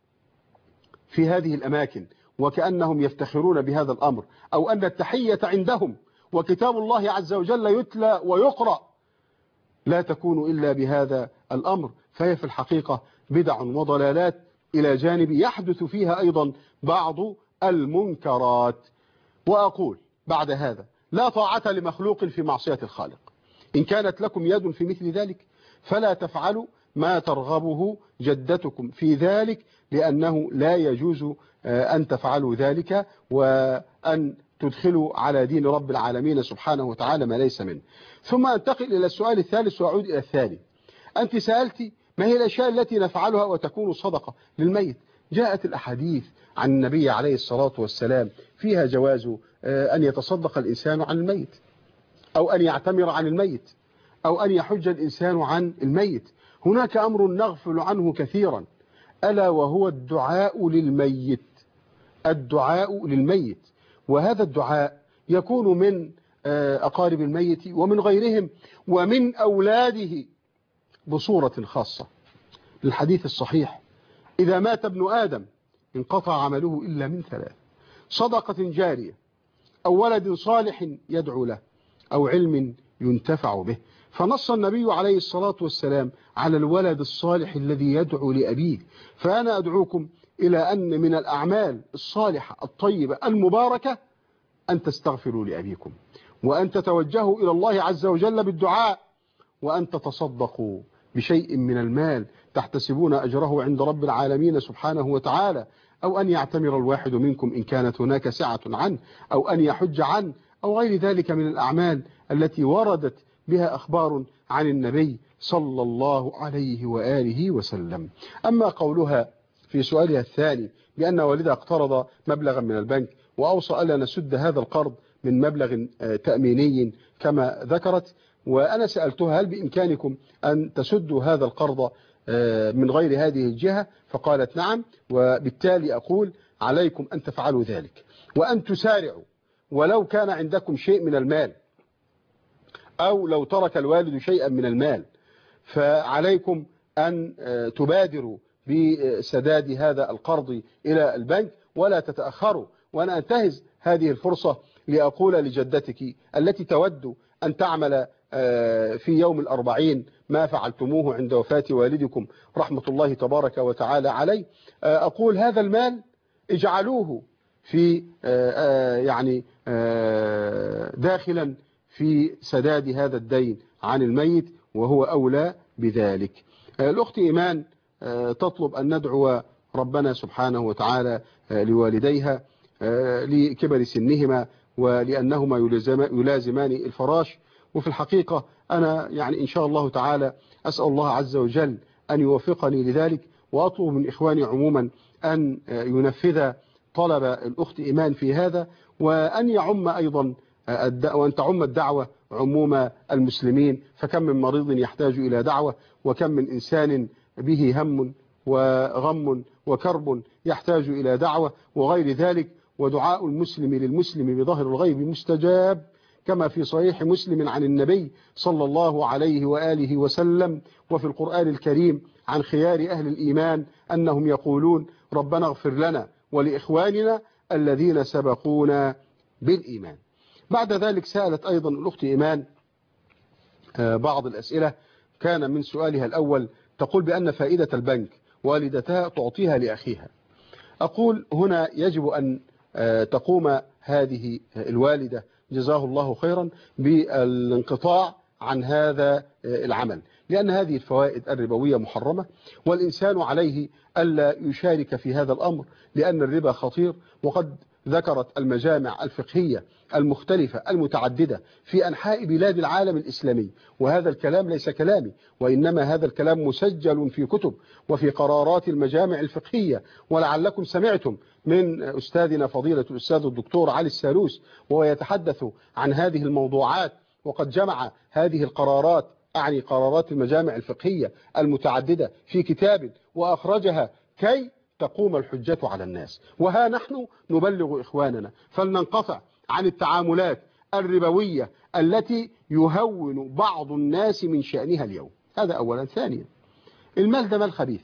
في هذه الأماكن وكأنهم يفتخرون بهذا الأمر، أو أن التحية عندهم وكتاب الله عز وجل يتلى ويقرأ لا تكون إلا بهذا الأمر، فهي في الحقيقة بدع وضلالات إلى جانب يحدث فيها أيضا بعض المنكرات. وأقول بعد هذا لا طاعة لمخلوق في معصية الخالق. إن كانت لكم يد في مثل ذلك فلا تفعلوا ما ترغبه جدتكم في ذلك، لأنه لا يجوز أن تفعلوا ذلك وأن تدخلوا على دين رب العالمين سبحانه وتعالى ما ليس منه. ثم أنتقل إلى السؤال الثالث وأعود إلى الثاني. أنت سألتي ما هي الأشياء التي نفعلها وتكون صدقة للميت؟ جاءت الأحاديث عن النبي عليه الصلاة والسلام فيها جواز أن يتصدق الإنسان عن الميت، أو أن يعتمر عن الميت، أو أن يحج الإنسان عن الميت. هناك أمر نغفل عنه كثيرا ألا وهو الدعاء للميت. الدعاء للميت، وهذا الدعاء يكون من أقارب الميت ومن غيرهم ومن أولاده بصورة خاصة. للحديث الصحيح إذا مات ابن آدم انقطع عمله إلا من ثلاث: صدقة جارية، أو ولد صالح يدعو له، أو علم ينتفع به. فنص النبي عليه الصلاة والسلام على الولد الصالح الذي يدعو لأبيه. فأنا أدعوكم إلى أن من الأعمال الصالحة الطيبة المباركة أن تستغفروا لأبيكم، وأن تتوجهوا إلى الله عز وجل بالدعاء، وأن تتصدقوا بشيء من المال تحتسبون أجره عند رب العالمين سبحانه وتعالى، أو أن يعتمر الواحد منكم إن كانت هناك سعة عنه، أو أن يحج عنه، أو غير ذلك من الأعمال التي وردت بها أخبار عن النبي صلى الله عليه وآله وسلم. أما قولها في سؤالها الثاني بأن والدها اقترض مبلغا من البنك وأوصى ألا نسد هذا القرض من مبلغ تأميني كما ذكرت، وأنا سألتها هل بإمكانكم أن تسدوا هذا القرض من غير هذه الجهة؟ فقالت نعم. وبالتالي أقول عليكم أن تفعلوا ذلك، وأن تسارعوا ولو كان عندكم شيء من المال، أو لو ترك الوالد شيئا من المال فعليكم أن تبادروا بسداد هذا القرض إلى البنك ولا تتأخروا. وأنا أنتهز هذه الفرصة لأقول لجدتك التي تود أن تعمل في يوم الأربعين ما فعلتموه عند وفاة والدكم رحمة الله تبارك وتعالى عليه، أقول هذا المال اجعلوه في يعني داخلا في سداد هذا الدين عن الميت، وهو أولى بذلك. الأخت إيمان تطلب أن ندعو ربنا سبحانه وتعالى لوالديها لكبر سنهما ولأنهما يلازمان الفراش. وفي الحقيقة أنا يعني إن شاء الله تعالى أسأل الله عز وجل أن يوفقني لذلك، وأطلب من إخواني عموما أن ينفذ طلب الأخت إيمان في هذا، وأن يعم أيضا وأن تعم الدعوة عموم المسلمين، فكم من مريض يحتاج إلى دعوة، وكم من إنسان به هم وغم وكرب يحتاج إلى دعوة وغير ذلك. ودعاء المسلم للمسلم بظهر الغيب مستجاب، كما في صحيح مسلم عن النبي صلى الله عليه وآله وسلم وفي القرآن الكريم عن خيار أهل الإيمان أنهم يقولون ربنا اغفر لنا ولإخواننا الذين سبقونا بالإيمان. بعد ذلك سألت أيضا الأخت إيمان بعض الأسئلة. كان من سؤالها الأول تقول بأن فائدة البنك والدتها تعطيها لأخيها. أقول هنا يجب أن تقوم هذه الوالدة جزاه الله خيرا بالانقطاع عن هذا العمل، لأن هذه الفوائد الربوية محرمة، والإنسان عليه ألا يشارك في هذا الأمر، لأن الربا خطير. وقد ذكرت المجامع الفقهية المختلفة المتعددة في أنحاء بلاد العالم الإسلامي، وهذا الكلام ليس كلامي، وإنما هذا الكلام مسجل في كتب وفي قرارات المجامع الفقهية. ولعلكم سمعتم من أستاذنا فضيلة الأستاذ الدكتور علي السالوس وهو يتحدث عن هذه الموضوعات، وقد جمع هذه القرارات، أعني قرارات المجامع الفقهية المتعددة، في كتاب وأخرجها كي تقوم الحجة على الناس. وها نحن نبلغ إخواننا فلننقطع عن التعاملات الربوية التي يهون بعض الناس من شأنها اليوم. هذا أولا. ثانيا، المال ده مال خبيث،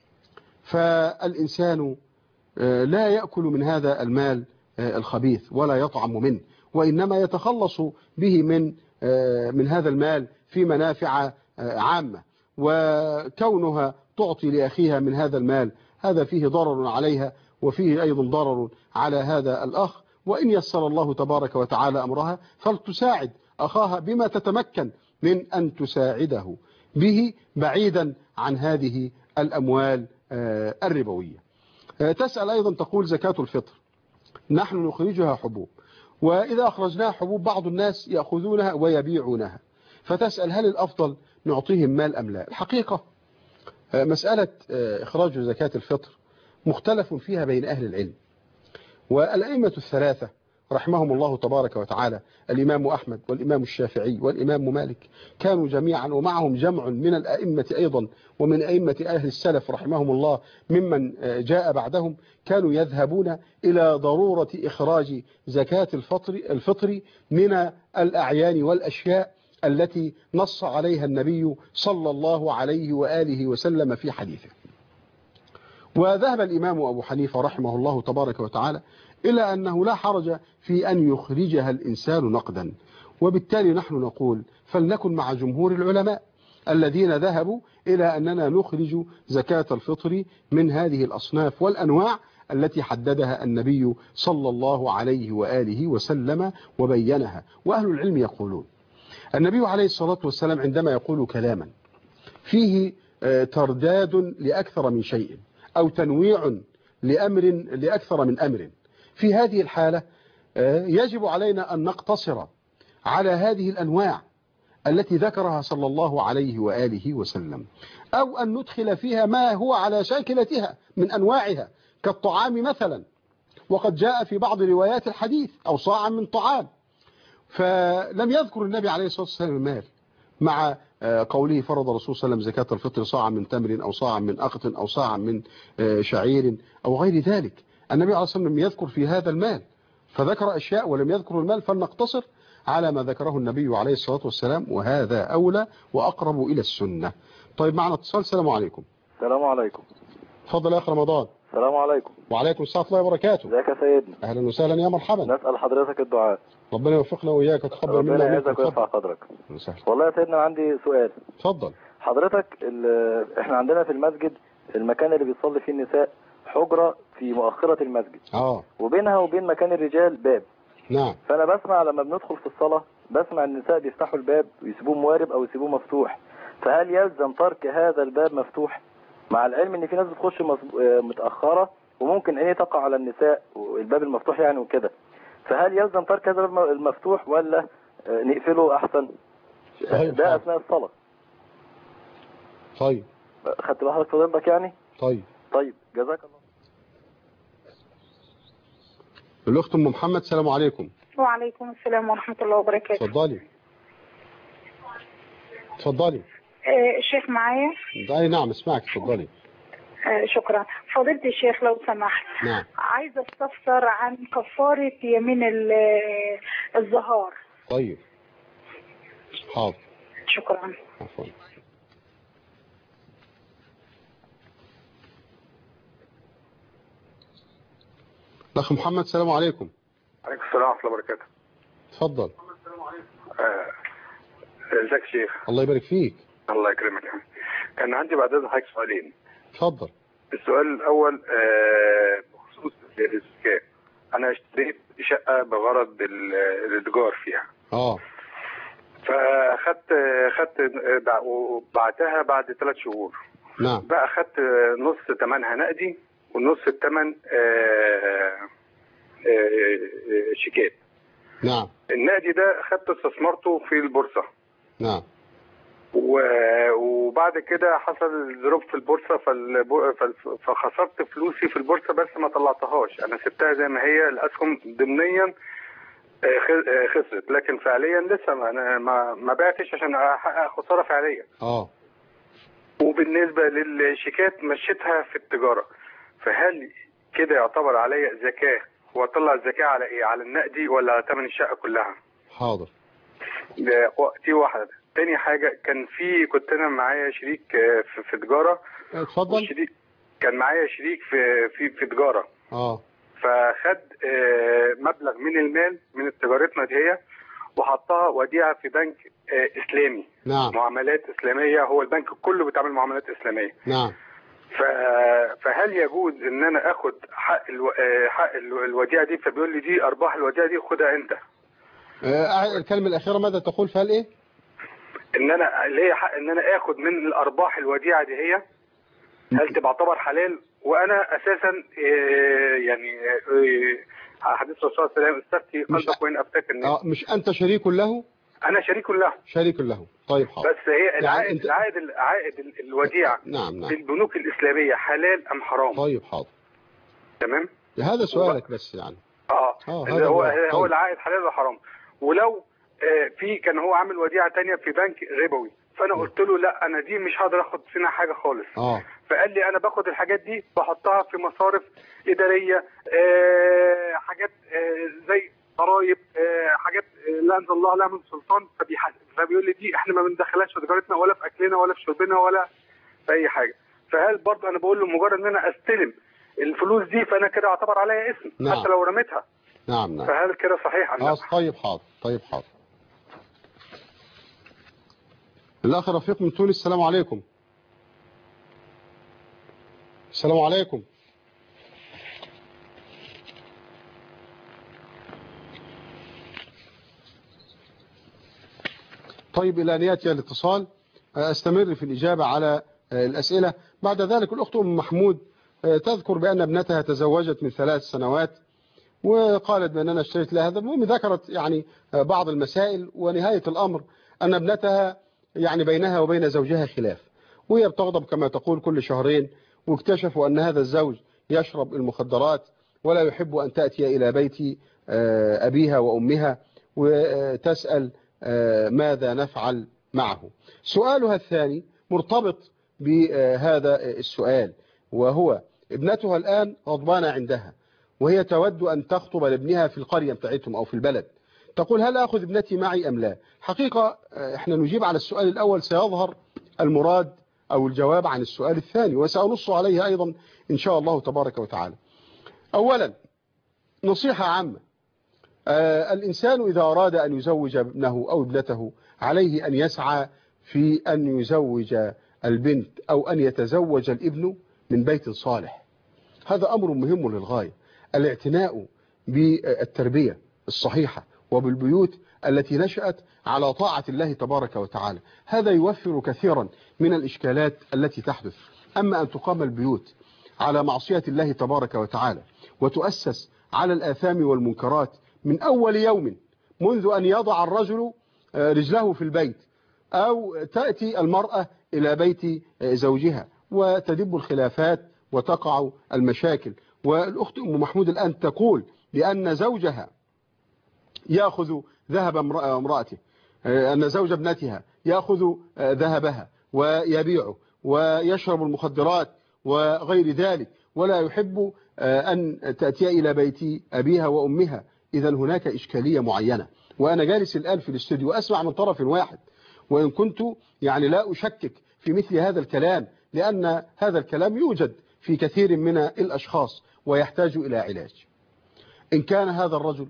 فالإنسان لا يأكل من هذا المال الخبيث ولا يطعم منه، وإنما يتخلص به من هذا المال في منافع عامة. وكونها تعطي لأخيها من هذا المال هذا فيه ضرر عليها، وفيه أيضا ضرر على هذا الأخ. وإن يسر الله تبارك وتعالى أمرها فلتساعد أخاها بما تتمكن من أن تساعده به، بعيدا عن هذه الأموال الربوية. تسأل أيضا تقول زكاة الفطر نحن نخرجها حبوب، وإذا أخرجناها حبوب بعض الناس يأخذونها ويبيعونها، فتسأل هل الأفضل نعطيهم مال أم لا؟ الحقيقة مسألة إخراج زكاة الفطر مختلف فيها بين أهل العلم، والأئمة الثلاثة رحمهم الله تبارك وتعالى، الإمام أحمد والإمام الشافعي والإمام مالك، كانوا جميعا ومعهم جمع من الأئمة أيضا ومن أئمة أهل السلف رحمهم الله ممن جاء بعدهم، كانوا يذهبون إلى ضرورة إخراج زكاة الفطر من الأعيان والأشياء التي نص عليها النبي صلى الله عليه وآله وسلم في حديثه. وذهب الإمام أبو حنيفة رحمه الله تبارك وتعالى إلى أنه لا حرج في أن يخرجها الإنسان نقدا، وبالتالي نحن نقول فلنكن مع جمهور العلماء الذين ذهبوا إلى أننا نخرج زكاة الفطر من هذه الأصناف والأنواع التي حددها النبي صلى الله عليه وآله وسلم وبينها. وأهل العلم يقولون النبي عليه الصلاة والسلام عندما يقول كلاما فيه ترداد لأكثر من شيء أو تنويع لأمر لأكثر من أمر، في هذه الحالة يجب علينا أن نقتصر على هذه الأنواع التي ذكرها صلى الله عليه وآله وسلم، أو أن ندخل فيها ما هو على شاكلتها من أنواعها كالطعام مثلا، وقد جاء في بعض روايات الحديث أو صاعا من طعام، فلم يذكر النبي عليه الصلاة والسلام المال، مع قوله فرض الرسول صلى الله عليه وسلم زكاة الفطر صاعا من تمر أو صاعا من أقط أو صاعا من شعير أو غير ذلك. النبي عليه الصلاة والسلام يذكر في هذا المال، فذكر أشياء ولم يذكر المال، فلنقتصر على ما ذكره النبي عليه الصلاة والسلام، وهذا أولى وأقرب إلى السنة. طيب معنا اتصال. السلام عليكم. السلام عليكم. تفضل يا أخ رمضان. السلام عليكم. وعليكم السلام ورحمة الله وبركاته. ازيك يا سيدنا؟ أهلا وسهلا يا مرحبا. نسأل حضرتك الدعاء. ربنا يوفقنا وإياك وتقبل منا. ربنا يعزك ويرفع قدرك. والله يا سيدنا عندي سؤال. اتفضل. حضرتك احنا عندنا في المسجد المكان اللي بيصلي فيه النساء حجرة في مؤخرة المسجد. وبينها وبين مكان الرجال باب. نعم. فأنا بسمع لما بندخل في الصلاة بسمع النساء بيفتحوا الباب ويسيبوه موارب أو يسيبوه مفتوح، فهل يلزم ترك هذا الباب مفتوح؟ مع العلم ان في ناس بتخش متأخرة وممكن عينيه تقع على النساء والباب المفتوح يعني وكده، فهل يلزم ترك هذا الباب المفتوح ولا نقفله احسن؟ ده اثناء الصلاة. طيب. خدت بحضرتك فضيلتك يعني؟ طيب جزاك الله. الأخت أم محمد. السلام عليكم. وعليكم السلام ورحمة الله وبركاته. اتفضلي. الشيخ معايا؟ اي نعم اسمعك. اتفضلي. شكرا. فضيلة الشيخ لو سمحت. نعم. عايزة استفسر عن كفارة يمين الظهار. طيب حاضر. شكرا. عفوا. الأخ محمد. السلام عليكم. عليكم السلام ورحمة الله وبركاته. اتفضل. ازيك يا شيخ؟ الله يبارك فيك. الله يكرمك. كان عندي بعد اذن حضرتك سؤالين. اتفضل. السؤال الاول بخصوص الزكاة. انا اشتريت شقة بغرض الاتجار فيها. فاخدت وبعتها بعد 3 شهور. نعم. بقى اخدت نص ثمنها نقدي ونص الثمن شيكات. نعم. النقدي ده اخدته استثمرته في البورصة. نعم. وبعد كده حصل ظروف في البورصة فخسرت فلوسي في البورصة بس ما طلعتهاش، انا سبتها زي ما هي. الاسهم ضمنيا خسرت لكن فعليا لسه ما بعتش عشان احقق خسارة فعليا. وبالنسبة للشيكات مشيتها في التجارة، فهل كده يعتبر عليا زكاة واطلع الزكاة على ايه؟ على النقدي ولا على ثمن الشقة كلها؟ حاضر. دي واحدة. تاني حاجة كنت انا معايا شريك في تجارة. اتفضل. كان معايا شريك في تجارة. فخد مبلغ من المال من تجارتنا دي هي وحطها وديعة في بنك اسلامي. نعم. معاملات اسلامية، هو البنك كله بيتعامل معاملات اسلامية. نعم. فهل يجوز ان انا اخد حق الوديعة دي؟ فبيقول لي دي ارباح الوديعة دي خدها انت. الكلمة الأخيرة ماذا تقول؟ فهل ايه؟ ان انا ليا حق ان انا اخد من الارباح الوديعة دي هي، هل تبقى تعتبر حلال؟ وانا اساسا يعني حديث الرسول صلى الله عليه وسلم استفتي قلبك وين افتك الناس. مش انت شريك له؟ انا شريك له. شريك له. طيب حاضر. بس هي العائد الوديعة نعم. في البنوك الاسلامية حلال ام حرام؟ طيب حاضر. تمام. هذا سؤالك بس يعني. هو العائد حلال ولا حرام؟ ولو كان هو عامل وديعة تانية في بنك ربوي، فانا قلت له لا انا دي مش هقدر اخد فينا حاجة خالص. فقال لي انا باخد الحاجات دي بحطها في مصارف ادارية، حاجات زي ضرايب، حاجات لا انزل الله لها من سلطان، فبيقول لي دي احنا ما بندخلهاش في تجارتنا ولا في اكلنا ولا في شربنا ولا في اي حاجة. فهل برضه انا بقول له مجرد ان انا استلم الفلوس دي فانا كده اعتبر عليا اسم؟ نعم. حتى لو رميتها. نعم. فهل كده صحيح ام لا؟ طيب حاضر. الأخ رفيق من تونس. السلام عليكم. السلام عليكم. طيب إلى أن يأتي الاتصال أستمر في الإجابة على الأسئلة. بعد ذلك الأخت أم محمود تذكر بأن ابنتها تزوجت من 3 سنوات وقالت بأن أنا اشتريت لها هذا. المهم ذكرت يعني بعض المسائل، ونهاية الأمر أن ابنتها يعني بينها وبين زوجها خلاف، وهي بتغضب كما تقول كل شهرين، واكتشفوا أن هذا الزوج يشرب المخدرات ولا يحب أن تأتي إلى بيت أبيها وأمها، وتسأل ماذا نفعل معه. سؤالها الثاني مرتبط بهذا السؤال، وهو ابنتها الآن غضبانة عندها، وهي تود أن تخطب لابنها في القرية بتاعتهم أو في البلد، تقول هل أخذ ابنتي معي أم لا؟ حقيقة احنا نجيب على السؤال الأول، سيظهر المراد أو الجواب عن السؤال الثاني، وسأنص عليه أيضا إن شاء الله تبارك وتعالى. أولا نصيحة عامة، الإنسان إذا أراد أن يزوج ابنه أو ابنته عليه أن يسعى في أن يزوج البنت أو أن يتزوج الابن من بيت صالح. هذا أمر مهم للغاية، الاعتناء بالتربية الصحيحة وبالبيوت التي نشأت على طاعة الله تبارك وتعالى. هذا يوفر كثيرا من الإشكالات التي تحدث. أما أن تقام البيوت على معصية الله تبارك وتعالى وتؤسس على الآثام والمنكرات من أول يوم، منذ أن يضع الرجل رجله في البيت أو تأتي المرأة إلى بيت زوجها وتدب الخلافات وتقع المشاكل. والأخت أم محمود الآن تقول بأن زوجها يأخذ ذهب امرأته، أن زوج ابنتها يأخذ ذهبها ويبيعه ويشرب المخدرات وغير ذلك، ولا يحب أن تأتي إلى بيت أبيها وأمها. إذا هناك إشكالية معينة، وأنا جالس الآن في الاستوديو أسمع من طرف واحد، وإن كنت يعني لا أشكك في مثل هذا الكلام، لأن هذا الكلام يوجد في كثير من الأشخاص ويحتاج إلى علاج. إن كان هذا الرجل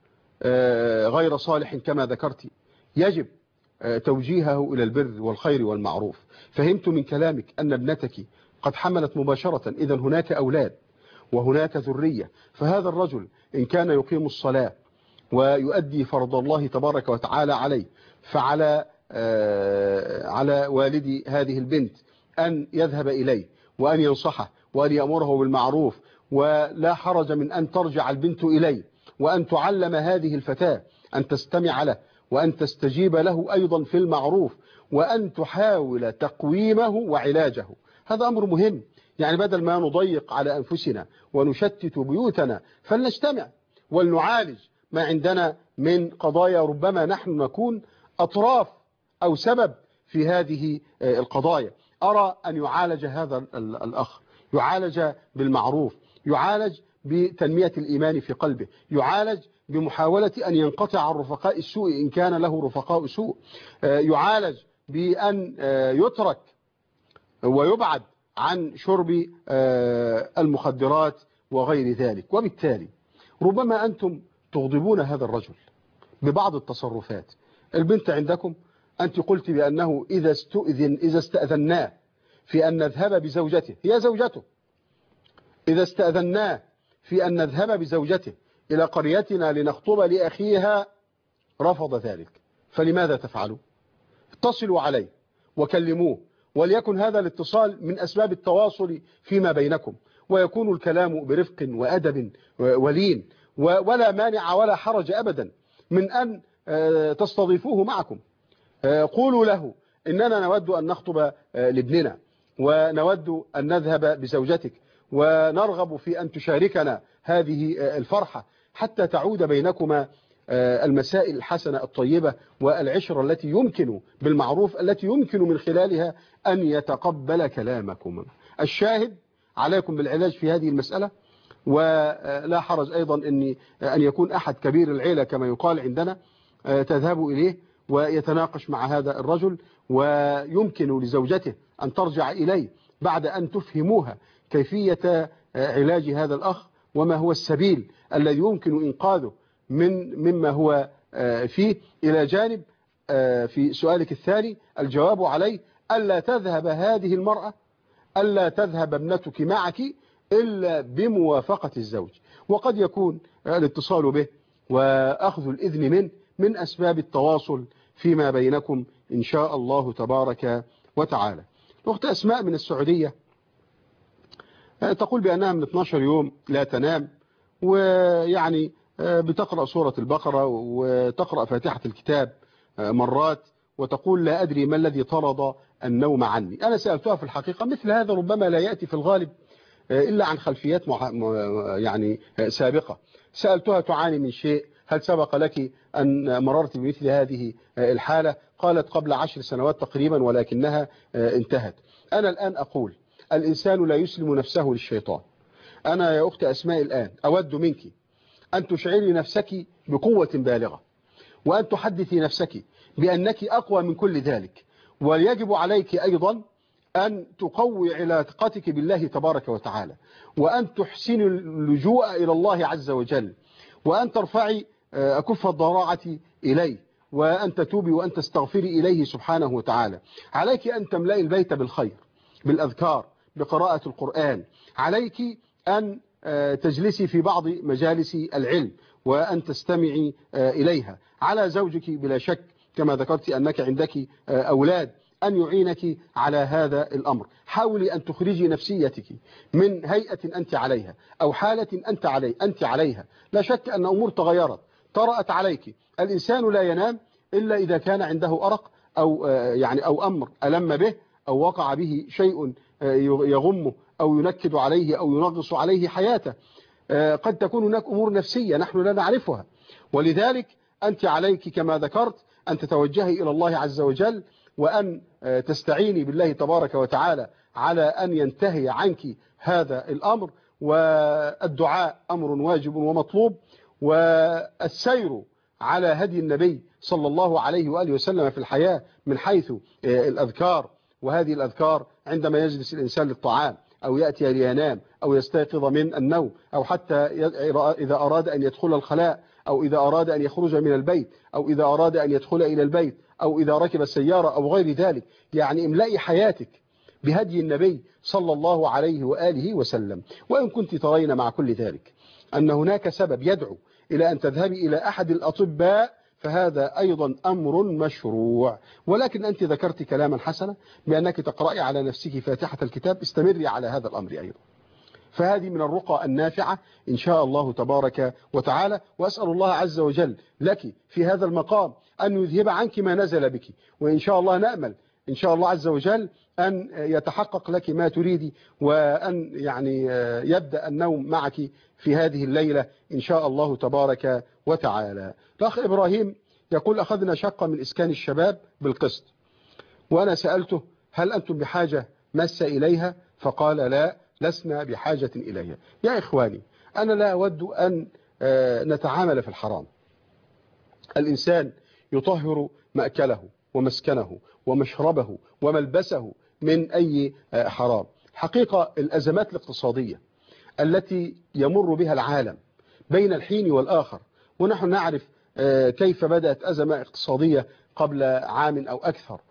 غير صالح كما ذكرت، يجب توجيهه إلى البر والخير والمعروف. فهمت من كلامك أن ابنتك قد حملت مباشرة، إذن هناك أولاد وهناك ذرية، فهذا الرجل إن كان يقيم الصلاة ويؤدي فرض الله تبارك وتعالى عليه، فعلى على والدي هذه البنت أن يذهب إليه وأن ينصحه وأن يأمره بالمعروف، ولا حرج من أن ترجع البنت إليه وأن تعلم هذه الفتاة أن تستمع له وأن تستجيب له أيضا في المعروف، وأن تحاول تقويمه وعلاجه. هذا أمر مهم، يعني بدل ما نضيق على أنفسنا ونشتت بيوتنا، فلنجتمع ولنعالج ما عندنا من قضايا ربما نحن نكون أطراف أو سبب في هذه القضايا. أرى أن يعالج هذا الأخ، يعالج بالمعروف، يعالج بتنمية الإيمان في قلبه، يعالج بمحاولة أن ينقطع عن رفقاء السوء إن كان له رفقاء سوء، يعالج بأن يترك ويبعد عن شرب المخدرات وغير ذلك. وبالتالي ربما أنتم تغضبون هذا الرجل ببعض التصرفات. البنت عندكم أنت قلت بأنه إذا استأذناه في أن نذهب بزوجته، هي زوجته، إذا استأذناه في أن نذهب بزوجته إلى قريتنا لنخطب لأخيها رفض ذلك، فلماذا تفعلوا؟ اتصلوا عليه وكلموه، وليكن هذا الاتصال من أسباب التواصل فيما بينكم، ويكون الكلام برفق وأدب ولين، ولا مانع ولا حرج أبدا من أن تستضيفوه معكم. قولوا له إننا نود أن نخطب لابننا ونود أن نذهب بزوجتك ونرغب في أن تشاركنا هذه الفرحة حتى تعود بينكما المسائل الحسنة الطيبة والعشرة التي يمكن بالمعروف التي يمكن من خلالها أن يتقبل كلامكم. الشاهد عليكم بالعلاج في هذه المسألة، ولا حرج أيضا أن يكون أحد كبير العيلة كما يقال عندنا تذهب إليه ويتناقش مع هذا الرجل، ويمكن لزوجته أن ترجع إليه بعد أن تفهموها كيفية علاج هذا الأخ وما هو السبيل الذي يمكن إنقاذه مما هو فيه. إلى جانب في سؤالك الثاني الجواب عليه ألا تذهب هذه المرأة، ألا تذهب ابنتك معك إلا بموافقة الزوج، وقد يكون الاتصال به وأخذ الإذن منه من أسباب التواصل فيما بينكم إن شاء الله تبارك وتعالى. الأخت أسماء من السعودية تقول بأنها من 12 يوم لا تنام، ويعني بتقرأ سورة البقرة وتقرأ فاتحة الكتاب مرات، وتقول لا أدري ما الذي طرد النوم عني. أنا سألتها في الحقيقة مثل هذا ربما لا يأتي في الغالب إلا عن خلفيات يعني سابقة. سألتها تعاني من شيء، هل سبق لك أن مررت بمثل هذه الحالة؟ قالت قبل 10 سنوات تقريبا ولكنها انتهت. أنا الآن أقول الإنسان لا يسلم نفسه للشيطان. أنا يا أخت أسماء الآن أود منك أن تشعري نفسك بقوة بالغة، وأن تحدثي نفسك بأنك أقوى من كل ذلك. ويجب عليك أيضا أن تقوي علاقتك بالله تبارك وتعالى، وأن تحسن اللجوء إلى الله عز وجل، وأن ترفعي كف الضراعة إليه، وأن تتوبي وأن تستغفري إليه سبحانه وتعالى. عليك أن تملئي البيت بالخير، بالأذكار، بقراءة القرآن. عليك أن تجلسي في بعض مجالس العلم وأن تستمعي إليها. على زوجك بلا شك كما ذكرت أنك عندك أولاد أن يعينك على هذا الأمر. حاولي أن تخرجي نفسيتك من هيئة أنت عليها أو حالة أنت عليها. لا شك أن أمور تغيرت، طرأت عليك. الإنسان لا ينام إلا إذا كان عنده أرق أو أمر ألم به أو وقع به شيء يغمه أو ينكد عليه أو ينغص عليه حياته. قد تكون هناك أمور نفسية نحن لا نعرفها، ولذلك أنت عليك كما ذكرت أن تتوجهي إلى الله عز وجل، وأن تستعيني بالله تبارك وتعالى على أن ينتهي عنك هذا الأمر. والدعاء أمر واجب ومطلوب، والسير على هدي النبي صلى الله عليه وآله وسلم في الحياة من حيث الأذكار. وهذه الأذكار عندما يجلس الإنسان للطعام أو يأتي لينام أو يستيقظ من النوم، أو حتى إذا أراد أن يدخل الخلاء، أو إذا أراد أن يخرج من البيت، أو إذا أراد أن يدخل إلى البيت، أو إذا ركب السيارة أو غير ذلك. يعني املئي حياتك بهدي النبي صلى الله عليه وآله وسلم. وإن كنت ترين مع كل ذلك أن هناك سبب يدعو إلى أن تذهبي إلى أحد الأطباء فهذا أيضا أمر مشروع، ولكن أنت ذكرت كلاما حسنا بأنك تقرأي على نفسك فاتحة الكتاب. استمري على هذا الأمر أيضا، فهذه من الرقى النافعة إن شاء الله تبارك وتعالى. وأسأل الله عز وجل لك في هذا المقام أن يذهب عنك ما نزل بك، وإن شاء الله نأمل إن شاء الله عز وجل أن يتحقق لك ما تريدي، وأن يبدأ النوم معك في هذه الليلة إن شاء الله تبارك وتعالى. الأخ إبراهيم يقول أخذنا شقة من إسكان الشباب بالقسط، وأنا سألته هل أنتم بحاجة مس إليها؟ فقال لا، لسنا بحاجة إليها. يا إخواني، أنا لا أود أن نتعامل في الحرام. الإنسان يطهر مأكله ومسكنه ومشربه وملبسه من أي حرام. حقيقة الأزمات الاقتصادية التي يمر بها العالم بين الحين والآخر، ونحن نعرف كيف بدأت أزمة اقتصادية قبل عام أو أكثر،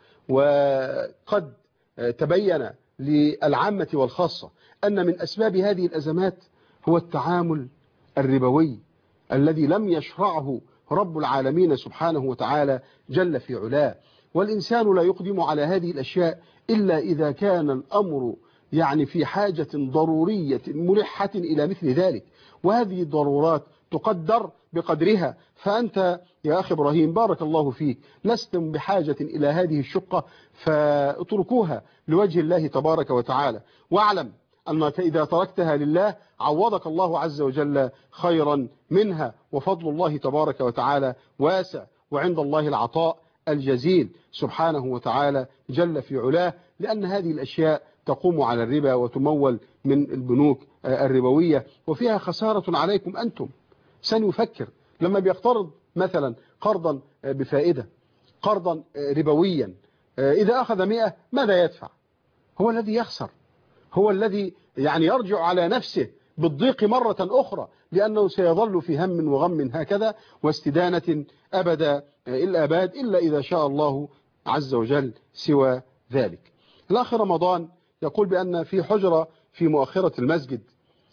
وقد تبين للعامة والخاصة أن من أسباب هذه الأزمات هو التعامل الربوي الذي لم يشرعه رب العالمين سبحانه وتعالى جل في علاه. والإنسان لا يقدم على هذه الأشياء إلا إذا كان الأمر في حاجة ضرورية ملحة إلى مثل ذلك، وهذه الضرورات تقدر بقدرها. فأنت يا أخي إبراهيم بارك الله فيك لستم بحاجة إلى هذه الشقة، فاتركوها لوجه الله تبارك وتعالى، واعلم أنك إذا تركتها لله عوضك الله عز وجل خيرا منها، وفضل الله تبارك وتعالى واسع، وعند الله العطاء الجزيل سبحانه وتعالى جل في علاه، لأن هذه الأشياء تقوم على الربا وتمول من البنوك الربوية، وفيها خسارة عليكم أنتم. سنفكر لما بيقترض مثلا قرضا بفائدة، قرضا ربويا، إذا أخذ 100 ماذا يدفع؟ هو الذي يخسر، هو الذي يرجع على نفسه بالضيق مرة أخرى، لأنه سيظل في هم وغم هكذا واستدانة أبدا الآباد، إلا إذا شاء الله عز وجل سوى ذلك. الأخ رمضان يقول بأن في حجرة في مؤخرة المسجد،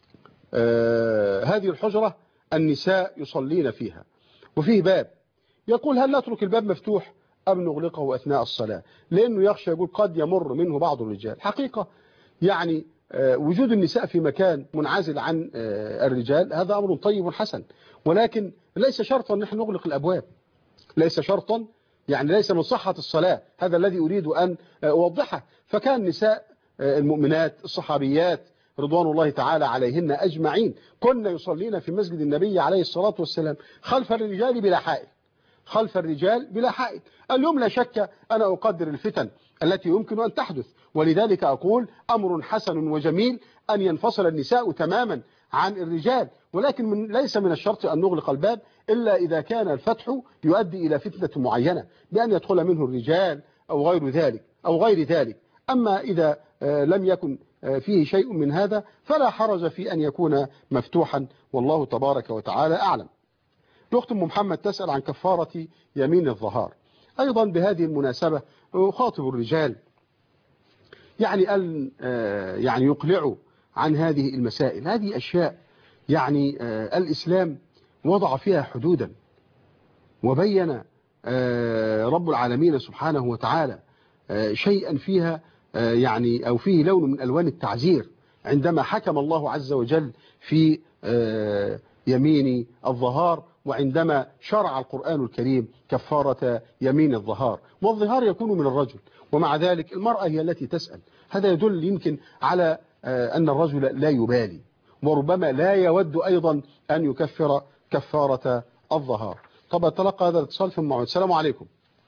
هذه الحجرة النساء يصلين فيها، وفيه باب، يقول هل نترك الباب مفتوح أم نغلقه أثناء الصلاة؟ لأنه يخشى، يقول قد يمر منه بعض الرجال. حقيقة وجود النساء في مكان منعزل عن الرجال هذا أمر طيب حسن، ولكن ليس شرطا نحن نغلق الأبواب، ليس شرطا، ليس من صحة الصلاة. هذا الذي أريد أن أوضحه. فكان نساء المؤمنات الصحابيات رضوان الله تعالى عليهن أجمعين كن يصلين في مسجد النبي عليه الصلاة والسلام خلف الرجال بلا حائل، خلف الرجال بلا حائل. اليوم لا شك أنا أقدر الفتن التي يمكن أن تحدث، ولذلك أقول أمر حسن وجميل أن ينفصل النساء تماما عن الرجال، ولكن ليس من الشرط أن نغلق الباب إلا إذا كان الفتح يؤدي إلى فتنة معينة بأن يدخل منه الرجال أو غير ذلك. أما إذا لم يكن فيه شيء من هذا فلا حرج في أن يكون مفتوحا، والله تبارك وتعالى أعلم. الأخت أم محمد تسأل عن كفارة يمين الظهار. أيضا بهذه المناسبة أخاطب الرجال يعني أن يقلعوا عن هذه المسائل. هذه أشياء يعني الإسلام وضع فيها حدودا، وبين رب العالمين سبحانه وتعالى شيئا فيها يعني أو فيه لون من ألوان التعزير عندما حكم الله عز وجل في يمين الظهار، وعندما شرع القرآن الكريم كفارة يمين الظهار. والظهار يكون من الرجل، ومع ذلك المرأة هي التي تسأل. هذا يدل يمكن على أن الرجل لا يبالي، وربما لا يود أيضا أن يكفر كفارة الظهار. طب تلقى هذا الاتصال ثم معود. السلام عليكم.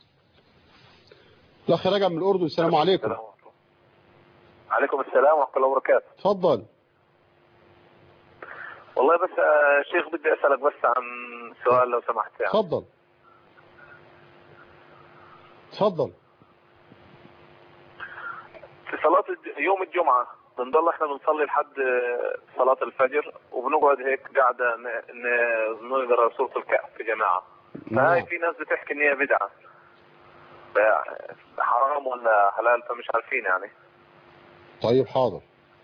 الأخ رجع من الأردن. السلام عليكم. عليكم السلام ورحمة الله وبركاته. تفضل. والله بس شيخ بدي أسألك بس عن سؤال لو سمحت يعني. تفضل. تفضل. في صلاة يوم الجمعة بنضل احنا بنصلي لحد صلاة الفجر، وبنقعد هيك قاعدة نقرأ سورة الكهف في جماعة. فهاي في ناس بتحكي ان هي بدعة، حرام ولا حلال، فمش عارفين يعني. طيب حاضر.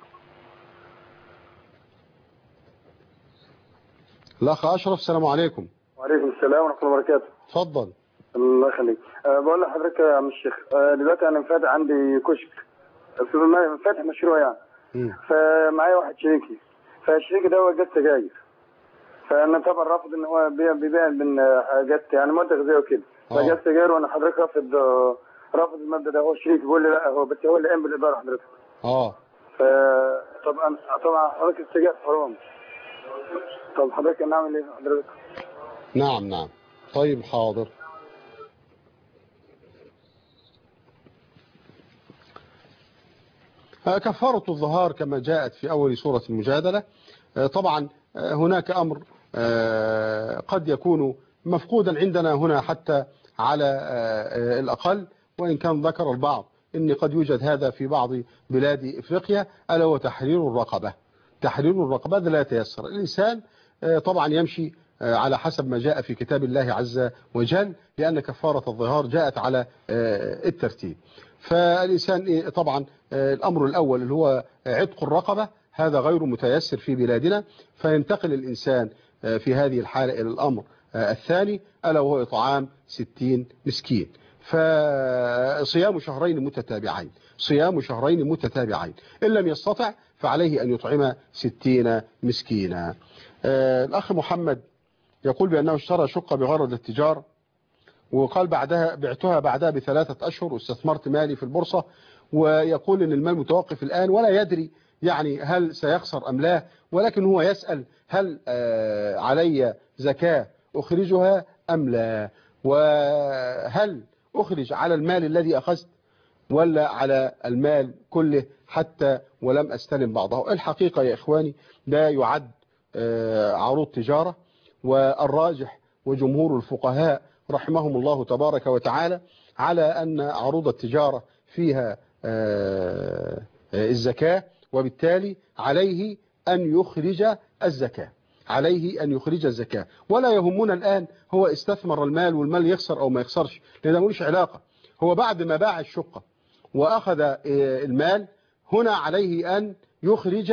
الأخ أشرف. السلام عليكم. وعليكم السلام ورحمة الله وبركاته. تفضل. الله يخليك. بقول لحضرتك يا عم الشيخ، دلوقتي أنا فاتح عندي كشك، فاتح مشروع يعني. فمعايا واحد شريكي، فالشريك ده هو جاب سجاير، فأنا طبعا رافض إن هو بيبيع من حاجات يعني مواد غذائية وكده. فجاب سجاير وأنا حضرتك رافض المبدأ ده. هو شريك بيقول لي لا، هو بس هو اللي قام بالإدارة حضرتك. طبعا حضرتك السجاير حرام. طب حضرتك نعمل ايه حضرتك؟ نعم. طيب حاضر. كفارة الظهار كما جاءت في أول سورة المجادلة. طبعا هناك أمر قد يكون مفقودا عندنا هنا حتى على الأقل، وإن كان ذكر البعض إن قد يوجد هذا في بعض بلاد إفريقيا، ألا هو تحرير الرقبة. تحرير الرقبة لا يتيسر. الإنسان طبعا يمشي على حسب ما جاء في كتاب الله عز وجل، لأن كفارة الظهار جاءت على الترتيب. فالإنسان طبعا الأمر الأول اللي هو عتق الرقبة، هذا غير متيسر في بلادنا، فينتقل الإنسان في هذه الحالة إلى الأمر الثاني، ألا وهو إطعام 60 مسكين. فصيام شهرين متتابعين، صيام شهرين متتابعين. إن لم يستطع فعليه أن يطعم 60 مسكينا. الأخ محمد يقول بأنه اشترى شقة بغرض التجارة، وقال بعتها بعدها ب3 أشهر واستثمرت مالي في البورصة، ويقول أن المال متوقف الآن ولا يدري يعني هل سيخسر أم لا، ولكن هو يسأل هل علي زكاة أخرجها أم لا، وهل أخرج على المال الذي أخذت ولا على المال كله حتى ولم أستلم بعضه. الحقيقة يا إخواني ده يعد عروض تجارة، والراجح وجمهور الفقهاء رحمهم الله تبارك وتعالى على أن عروض التجارة فيها الزكاة، وبالتالي عليه أن يخرج الزكاة، عليه أن يخرج الزكاة. ولا يهمنا الآن هو استثمر المال والمال يخسر أو ما يخسرش، لأنه ملوش علاقة. هو بعد ما باع الشقة وأخذ المال هنا عليه أن يخرج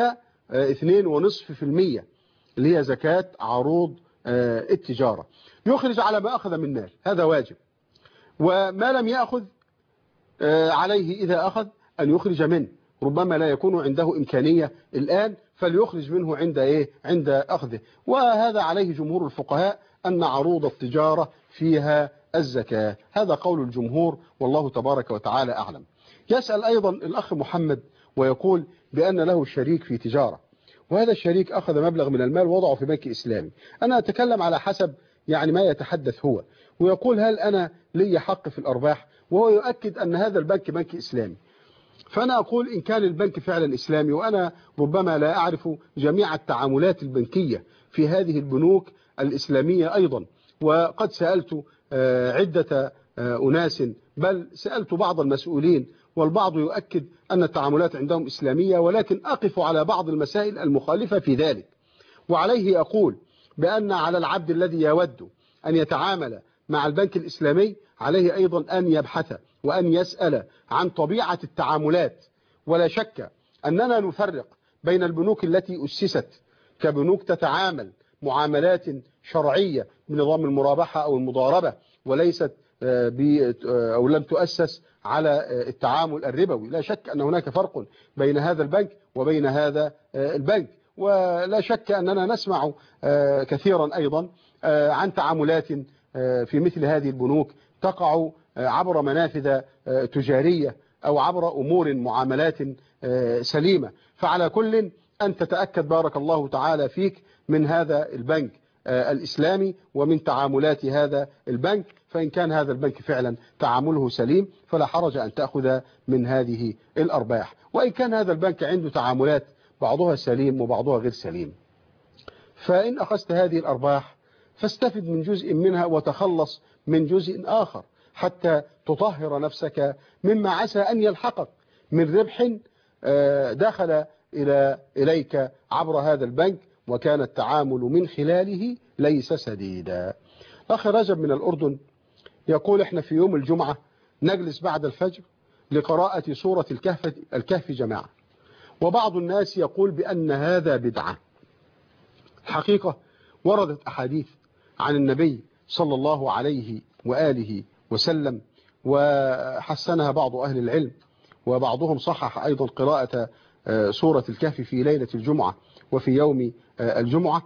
2.5% اللي هي زكاة عروض التجارة، يخرج على ما أخذ من مال، هذا واجب. وما لم يأخذ عليه إذا أخذ أن يخرج منه، ربما لا يكون عنده إمكانية الآن فليخرج منه عند أخذه. وهذا عليه جمهور الفقهاء أن عروض التجارة فيها الزكاة، هذا قول الجمهور والله تبارك وتعالى أعلم. يسأل أيضا الأخ محمد ويقول بأن له شريك في تجارة، وهذا الشريك أخذ مبلغ من المال وضعه في بنك إسلامي. أنا أتكلم على حسب يعني ما يتحدث هو، ويقول هل أنا لي حق في الأرباح، وهو يؤكد أن هذا البنك بنك إسلامي. فأنا أقول إن كان البنك فعلا إسلامي، وأنا ربما لا أعرف جميع التعاملات البنكية في هذه البنوك الإسلامية أيضا، وقد سألت عدة أناس، بل سألت بعض المسؤولين، والبعض يؤكد أن التعاملات عندهم إسلامية، ولكن أقف على بعض المسائل المخالفة في ذلك. وعليه أقول بأن على العبد الذي يود أن يتعامل مع البنك الإسلامي عليه أيضا أن يبحث وأن يسأل عن طبيعة التعاملات. ولا شك أننا نفرق بين البنوك التي أسست كبنوك تتعامل معاملات شرعية بنظام المرابحة أو المضاربة، وليست أو لم تؤسس على التعامل الربوي. لا شك أن هناك فرق بين هذا البنك وبين هذا البنك. ولا شك أننا نسمع كثيرا أيضا عن تعاملات في مثل هذه البنوك تقع عبر منافذ تجارية أو عبر أمور معاملات سليمة. فعلى كل أن تتأكد بارك الله تعالى فيك من هذا البنك الإسلامي ومن تعاملات هذا البنك، فإن كان هذا البنك فعلا تعامله سليم فلا حرج أن تأخذ من هذه الأرباح، وإن كان هذا البنك عنده تعاملات بعضها سليم وبعضها غير سليم، فإن أخذت هذه الأرباح فاستفد من جزء منها وتخلص من جزء آخر حتى تطهر نفسك مما عسى أن يلحقك من ربح دخل إليك عبر هذا البنك وكان التعامل من خلاله ليس سديدا. أخي رجب من الأردن يقول احنا في يوم الجمعة نجلس بعد الفجر لقراءة سورة الكهف جماعة، وبعض الناس يقول بأن هذا بدعة. الحقيقة وردت أحاديث عن النبي صلى الله عليه وآله وسلم وحسنها بعض أهل العلم، وبعضهم صحح أيضا قراءة سورة الكهف في ليلة الجمعة وفي يوم الجمعة.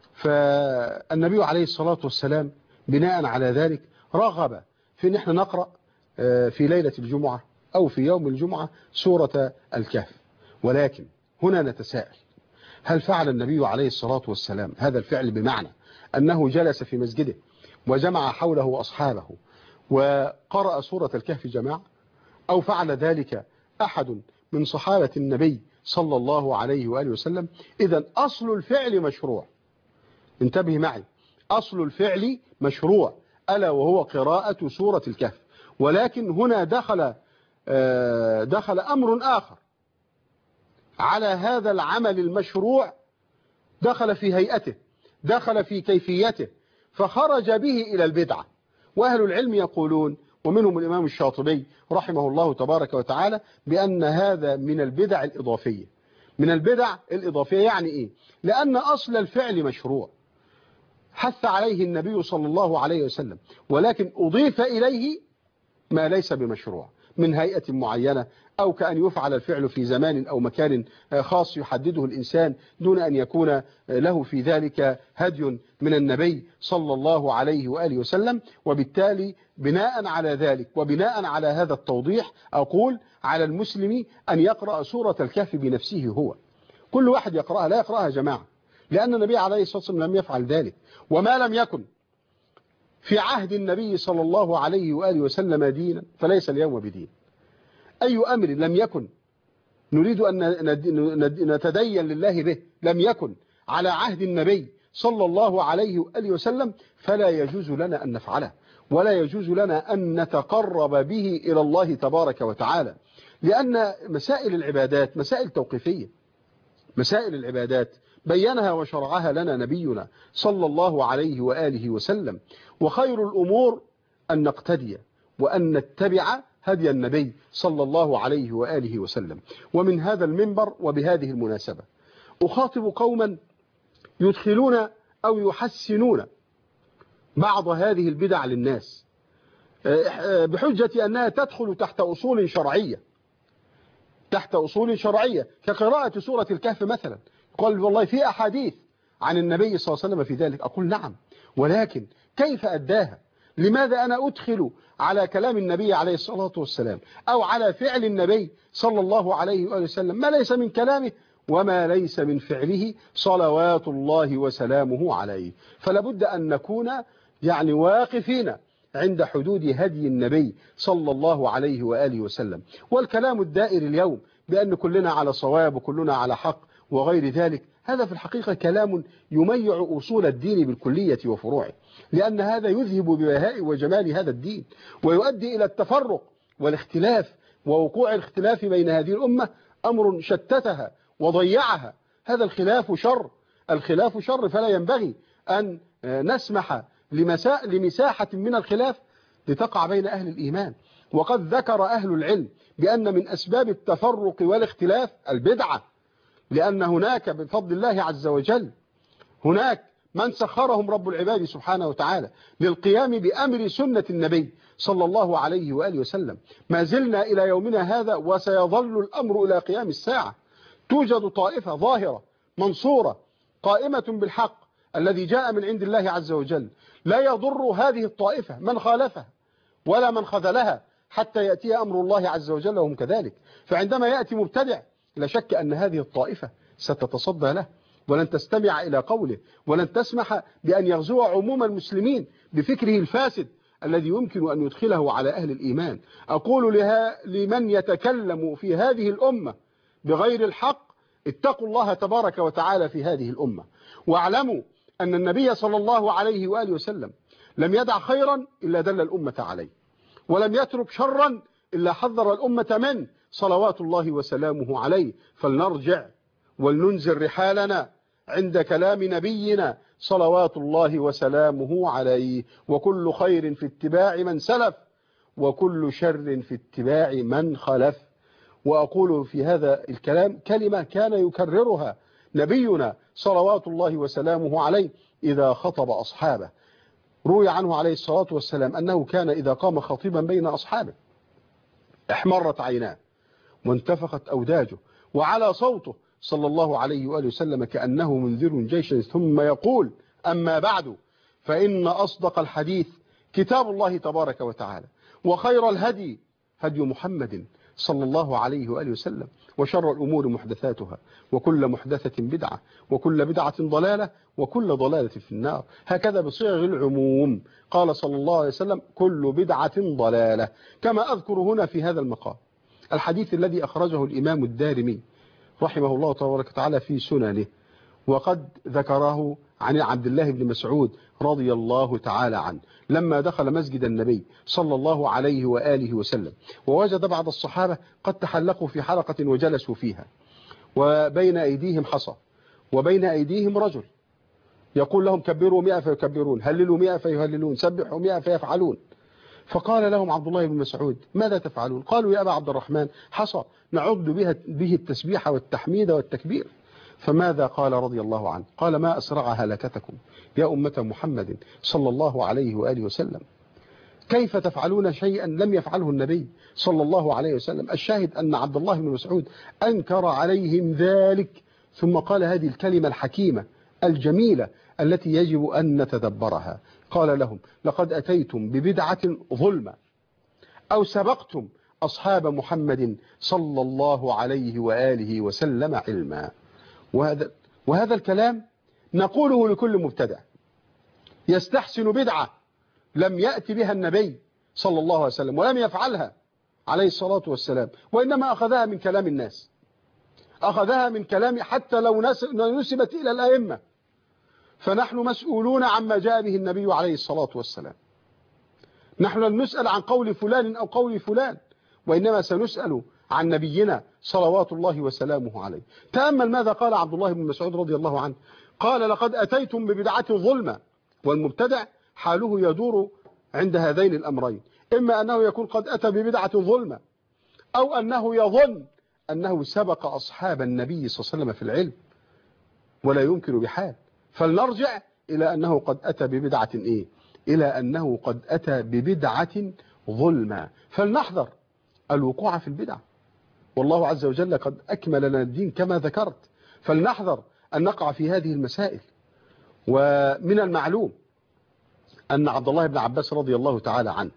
فالنبي عليه الصلاة والسلام بناء على ذلك رغب في أن احنا نقرأ في ليلة الجمعة أو في يوم الجمعة سورة الكهف. ولكن هنا نتساءل، هل فعل النبي عليه الصلاة والسلام هذا الفعل بمعنى أنه جلس في مسجده وجمع حوله أصحابه وقرأ سورة الكهف جماعة، أو فعل ذلك أحد من صحابة النبي صلى الله عليه وآله وسلم؟ إذن أصل الفعل مشروع، انتبه معي، أصل الفعل مشروع ألا وهو قراءة سورة الكهف. ولكن هنا دخل أمر آخر على هذا العمل المشروع، دخل في هيئته، دخل في كيفيته، فخرج به إلى البدعة. وأهل العلم يقولون، ومنهم الإمام الشاطبي رحمه الله تبارك وتعالى، بأن هذا من البدع الإضافية. من البدع الإضافية يعني إيه؟ لأن أصل الفعل مشروع حث عليه النبي صلى الله عليه وسلم، ولكن أضيف إليه ما ليس بمشروع من هيئة معينة، أو كأن يفعل الفعل في زمان أو مكان خاص يحدده الإنسان دون أن يكون له في ذلك هدي من النبي صلى الله عليه وآله وسلم. وبالتالي بناء على ذلك وبناء على هذا التوضيح أقول على المسلم أن يقرأ سورة الكهف بنفسه هو، كل واحد يقرأها، لا يقرأها جماعة، لأن النبي عليه الصلاة والسلام لم يفعل ذلك. وما لم يكن في عهد النبي صلى الله عليه وآله وسلم دينا فليس اليوم بدين. أي أمر لم يكن نريد أن نتدين لله به لم يكن على عهد النبي صلى الله عليه وآله وسلم فلا يجوز لنا أن نفعله، ولا يجوز لنا أن نتقرب به إلى الله تبارك وتعالى، لأن مسائل العبادات مسائل توقيفية. مسائل العبادات بينها وشرعها لنا نبينا صلى الله عليه وآله وسلم، وخير الأمور أن نقتدي وأن نتبع هدي النبي صلى الله عليه وآله وسلم. ومن هذا المنبر وبهذه المناسبة أخاطب قوما يدخلون أو يحسنون بعض هذه البدع للناس بحجة أنها تدخل تحت أصول شرعية، تحت أصول شرعية كقراءة سورة الكهف مثلا. قال والله في أحاديث عن النبي صلى الله عليه وسلم في ذلك. أقول نعم، ولكن كيف أداها؟ لماذا أنا أدخل على كلام النبي عليه الصلاة والسلام أو على فعل النبي صلى الله عليه وآله وسلم ما ليس من كلامه وما ليس من فعله صلوات الله وسلامه عليه؟ فلابد أن نكون يعني واقفين عند حدود هدي النبي صلى الله عليه وآله وسلم. والكلام الدائر اليوم بأن كلنا على صواب وكلنا على حق وغير ذلك، هذا في الحقيقة كلام يميع أصول الدين بالكلية وفروعه، لأن هذا يذهب ببهاء وجمال هذا الدين ويؤدي إلى التفرق والاختلاف، ووقوع الاختلاف بين هذه الأمة أمر شتتها وضيعها. هذا الخلاف شر، الخلاف شر، فلا ينبغي أن نسمح لمساحة من الخلاف لتقع بين أهل الإيمان. وقد ذكر أهل العلم بأن من أسباب التفرق والاختلاف البدعة، لأن هناك بفضل الله عز وجل هناك من سخرهم رب العباد سبحانه وتعالى للقيام بأمر سنة النبي صلى الله عليه وآله وسلم. ما زلنا إلى يومنا هذا وسيظل الأمر إلى قيام الساعة. توجد طائفة ظاهرة منصورة قائمة بالحق الذي جاء من عند الله عز وجل، لا يضر هذه الطائفة من خالفها ولا من خذلها حتى يأتي أمر الله عز وجل وهم كذلك. فعندما يأتي مبتدع لا شك أن هذه الطائفة ستتصدى له ولن تستمع إلى قوله، ولن تسمح بأن يغزو عموم المسلمين بفكره الفاسد الذي يمكن أن يدخله على أهل الإيمان. أقول لمن يتكلم في هذه الأمة بغير الحق: اتقوا الله تبارك وتعالى في هذه الأمة، واعلموا أن النبي صلى الله عليه وآله وسلم لم يدع خيرا إلا دل الأمة عليه، ولم يترك شرا إلا حذر الأمة منه صلوات الله وسلامه عليه. فلنرجع ولننزل رحالنا عند كلام نبينا صلوات الله وسلامه عليه. وكل خير في اتباع من سلف، وكل شر في اتباع من خلف. وأقول في هذا الكلام كلمة كان يكررها نبينا صلوات الله وسلامه عليه إذا خطب أصحابه. روي عنه عليه الصلاة والسلام أنه كان إذا قام خطيبا بين أصحابه احمرت عيناه وانتفخت أوداجه وعلى صوته صلى الله عليه وآله وسلم كأنه منذر جيش، ثم يقول: أما بعد، فإن أصدق الحديث كتاب الله تبارك وتعالى، وخير الهدي هدي محمد صلى الله عليه وآله وسلم، وشر الأمور محدثاتها، وكل محدثة بدعة، وكل بدعة ضلالة، وكل ضلالة في النار. هكذا بصيغ العموم قال صلى الله عليه وسلم: كل بدعة ضلالة. كما أذكر هنا في هذا المقام الحديث الذي أخرجه الإمام الدارمي رحمه الله تبارك وتعالى في سننه، وقد ذكره عن عبد الله بن مسعود رضي الله تعالى عنه لما دخل مسجد النبي صلى الله عليه وآله وسلم، ووجد بعض الصحابة قد تحلقوا في حلقة وجلسوا فيها، وبين أيديهم حصى، وبين أيديهم رجل يقول لهم: كبروا 100 فيكبرون، هللوا 100 فيهللون، سبحوا 100 فيفعلون. فقال لهم عبد الله بن مسعود: ماذا تفعلون؟ قالوا: يا أبا عبد الرحمن، حصى نعد به التسبيح والتحميد والتكبير. فماذا قال رضي الله عنه؟ قال: ما أسرع هلكتكم يا أمة محمد صلى الله عليه وآله وسلم، كيف تفعلون شيئا لم يفعله النبي صلى الله عليه وسلم؟ الشاهد أن عبد الله بن مسعود أنكر عليهم ذلك، ثم قال هذه الكلمة الحكيمة الجميلة التي يجب أن نتدبرها. قال لهم: لقد أتيتم ببدعة ظلمة، أو سبقتم أصحاب محمد صلى الله عليه وآله وسلم علما. وهذا الكلام نقوله لكل مبتدع يستحسن بدعة لم يأتي بها النبي صلى الله عليه وسلم ولم يفعلها عليه الصلاة والسلام، وإنما أخذها من كلام الناس، أخذها من كلام حتى لو نسبت إلى الأئمة، فنحن مسؤولون عما جاء به النبي عليه الصلاة والسلام. نحن لن نسأل عن قول فلان أو قول فلان، وإنما سنسأل عن نبينا صلوات الله وسلامه عليه. تأمل ماذا قال عبد الله بن مسعود رضي الله عنه، قال: لقد أتيتم ببدعة ظلمة. والمبتدع حاله يدور عند هذين الأمرين: إما أنه يكون قد أتى ببدعة ظلمة، أو أنه يظن أنه سبق أصحاب النبي صلى الله عليه وسلم في العلم، ولا يمكن بحال. فلنرجع إلى أنه قد أتى ببدعة إلى أنه قد أتى ببدعة ظلمة. فلنحذر الوقوع في البدع، والله عز وجل قد أكمل لنا الدين كما ذكرت. فلنحذر أن نقع في هذه المسائل. ومن المعلوم أن عبد الله بن عباس رضي الله تعالى عنه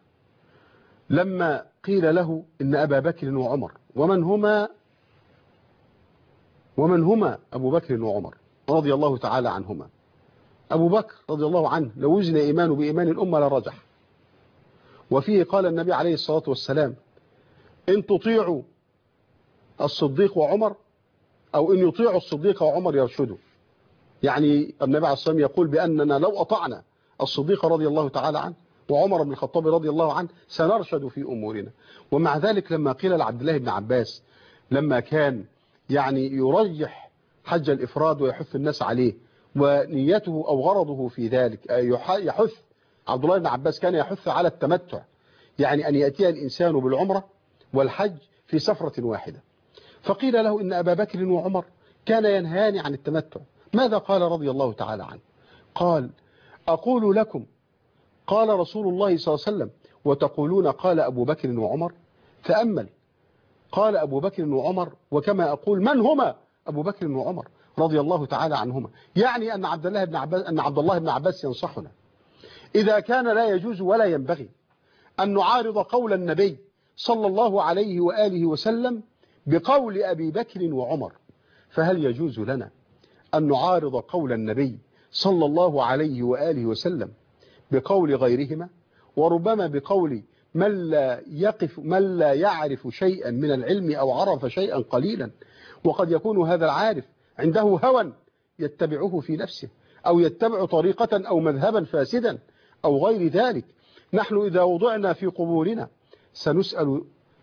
لما قيل له إن أبا بكر وعمر، ومن هما أبو بكر وعمر رضي الله تعالى عنهما. أبو بكر رضي الله عنه لو وزن إيمانه بإيمان الأمة لرجح. وفيه قال النبي عليه الصلاة والسلام: إن تطيعوا الصديق وعمر أو إن يطيعوا الصديق وعمر يرشدوا. يعني النبي عليه الصلاة والسلام يقول بأننا لو أطعنا الصديق رضي الله تعالى عنه وعمر بن الخطاب رضي الله عنه سنرشد في أمورنا. ومع ذلك لما قيل لعبد الله بن عباس لما كان يعني يرجح حج الإفراد ويحث الناس عليه ونيته أو غرضه في ذلك يحث، عبد الله بن عباس كان يحث على التمتع، يعني أن يأتي الإنسان بالعمرة والحج في سفرة واحدة. فقيل له إن أبا بكر وعمر كان ينهان عن التمتع. ماذا قال رضي الله تعالى عنه؟ قال أقول لكم قال رسول الله صلى الله عليه وسلم وتقولون قال أبو بكر وعمر. تأمل، قال أبو بكر وعمر وكما أقول من هما أبو بكر وعمر رضي الله تعالى عنهما. يعني أن عبد الله بن عباس ينصحنا إذا كان لا يجوز ولا ينبغي أن نعارض قول النبي صلى الله عليه وآله وسلم بقول أبي بكر وعمر، فهل يجوز لنا أن نعارض قول النبي صلى الله عليه وآله وسلم بقول غيرهما، وربما بقول من لا يعرف شيئا من العلم أو عرف شيئا قليلا، وقد يكون هذا العارف عنده هوى يتبعه في نفسه أو يتبع طريقة أو مذهبا فاسدا أو غير ذلك. نحن إذا وضعنا في قبورنا سنسأل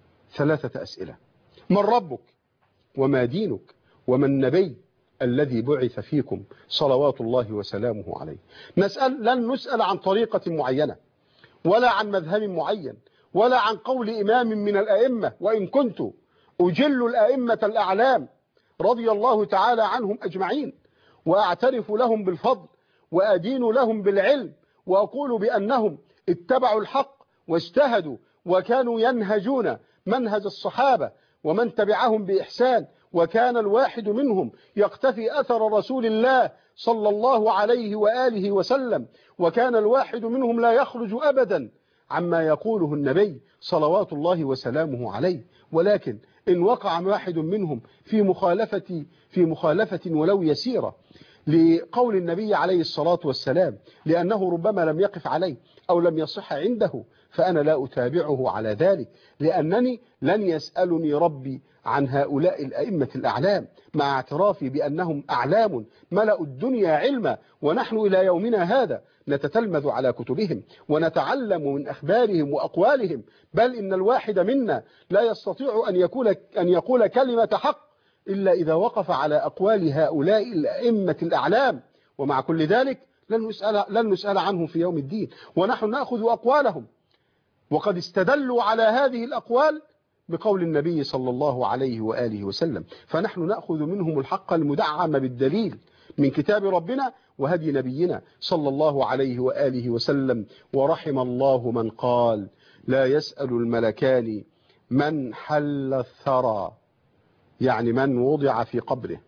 3 أسئلة: من ربك وما دينك وما النبي الذي بعث فيكم صلوات الله وسلامه عليه. لن نسأل عن طريقة معينة ولا عن مذهب معين ولا عن قول إمام من الأئمة، وإن كنت أجل الأئمة الأعلام رضي الله تعالى عنهم أجمعين وأعترف لهم بالفضل وأدين لهم بالعلم وأقول بأنهم اتبعوا الحق واجتهدوا وكانوا ينهجون منهج الصحابة ومن تبعهم بإحسان، وكان الواحد منهم يقتفي أثر رسول الله صلى الله عليه وآله وسلم، وكان الواحد منهم لا يخرج أبدا عما يقوله النبي صلوات الله وسلامه عليه. ولكن إن وقع واحد منهم في مخالفة ولو يسيرة لقول النبي عليه الصلاة والسلام لأنه ربما لم يقف عليه أو لم يصح عنده، فأنا لا أتابعه على ذلك، لأنني لن يسألني ربي عن هؤلاء الأئمة الأعلام مع اعترافي بأنهم أعلام ملأوا الدنيا علما، ونحن إلى يومنا هذا نتتلمذ على كتبهم ونتعلم من أخبارهم وأقوالهم، بل إن الواحد منا لا يستطيع أن يقول كلمة حق إلا إذا وقف على أقوال هؤلاء الأئمة الأعلام. ومع كل ذلك لن نسأل عنهم في يوم الدين، ونحن نأخذ أقوالهم، وقد استدلوا على هذه الأقوال بقول النبي صلى الله عليه وآله وسلم، فنحن نأخذ منهم الحق المدعم بالدليل من كتاب ربنا وهدي نبينا صلى الله عليه وآله وسلم. ورحم الله من قال لا يسأل الملكان من حل الثرى، يعني من وضع في قبره،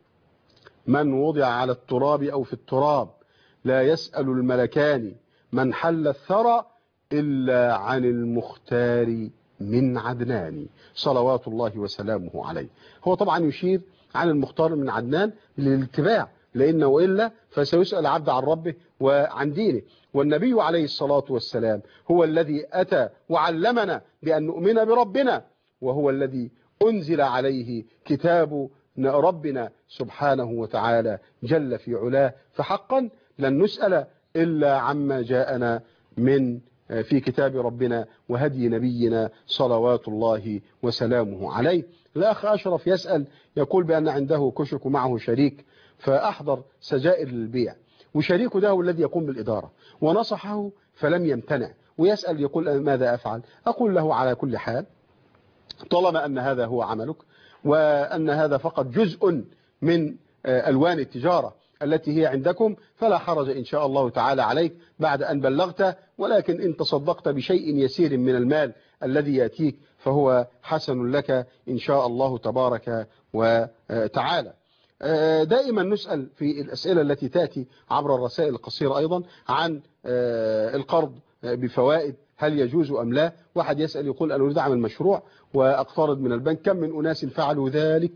من وضع على التراب أو في التراب، لا يسأل الملكان من حل الثرى إلا عن المختار من عدنان صلوات الله وسلامه عليه. هو طبعا يشير عن المختار من عدنان للاتباع، لأنه وإلا فسيسأل عبد عن ربه وعن دينه. والنبي عليه الصلاة والسلام هو الذي أتى وعلمنا بأن نؤمن بربنا، وهو الذي أنزل عليه كتاب ربنا سبحانه وتعالى جل في علاه، فحقا لن نسأل إلا عما جاءنا من في كتاب ربنا وهدي نبينا صلوات الله وسلامه عليه. الأخ أشرف يسأل يقول بأن عنده كشك ومعه شريك، فأحضر سجائر للبيع، وشريكه ده هو الذي يقوم بالإدارة، ونصحه فلم يمتنع، ويسأل يقول ماذا أفعل؟ أقول له على كل حال طالما أن هذا هو عملك وأن هذا فقط جزء من ألوان التجارة التي هي عندكم، فلا حرج إن شاء الله تعالى عليك بعد أن بلغت، ولكن إن تصدقت بشيء يسير من المال الذي يأتيك فهو حسن لك إن شاء الله تبارك وتعالى. دائما نسأل في الأسئلة التي تأتي عبر الرسائل القصيرة أيضا عن القرض بفوائد، هل يجوز أم لا؟ واحد يسأل يقول أنا أريد أعمل مشروع وأقترض من البنك، كم من أناس فعلوا ذلك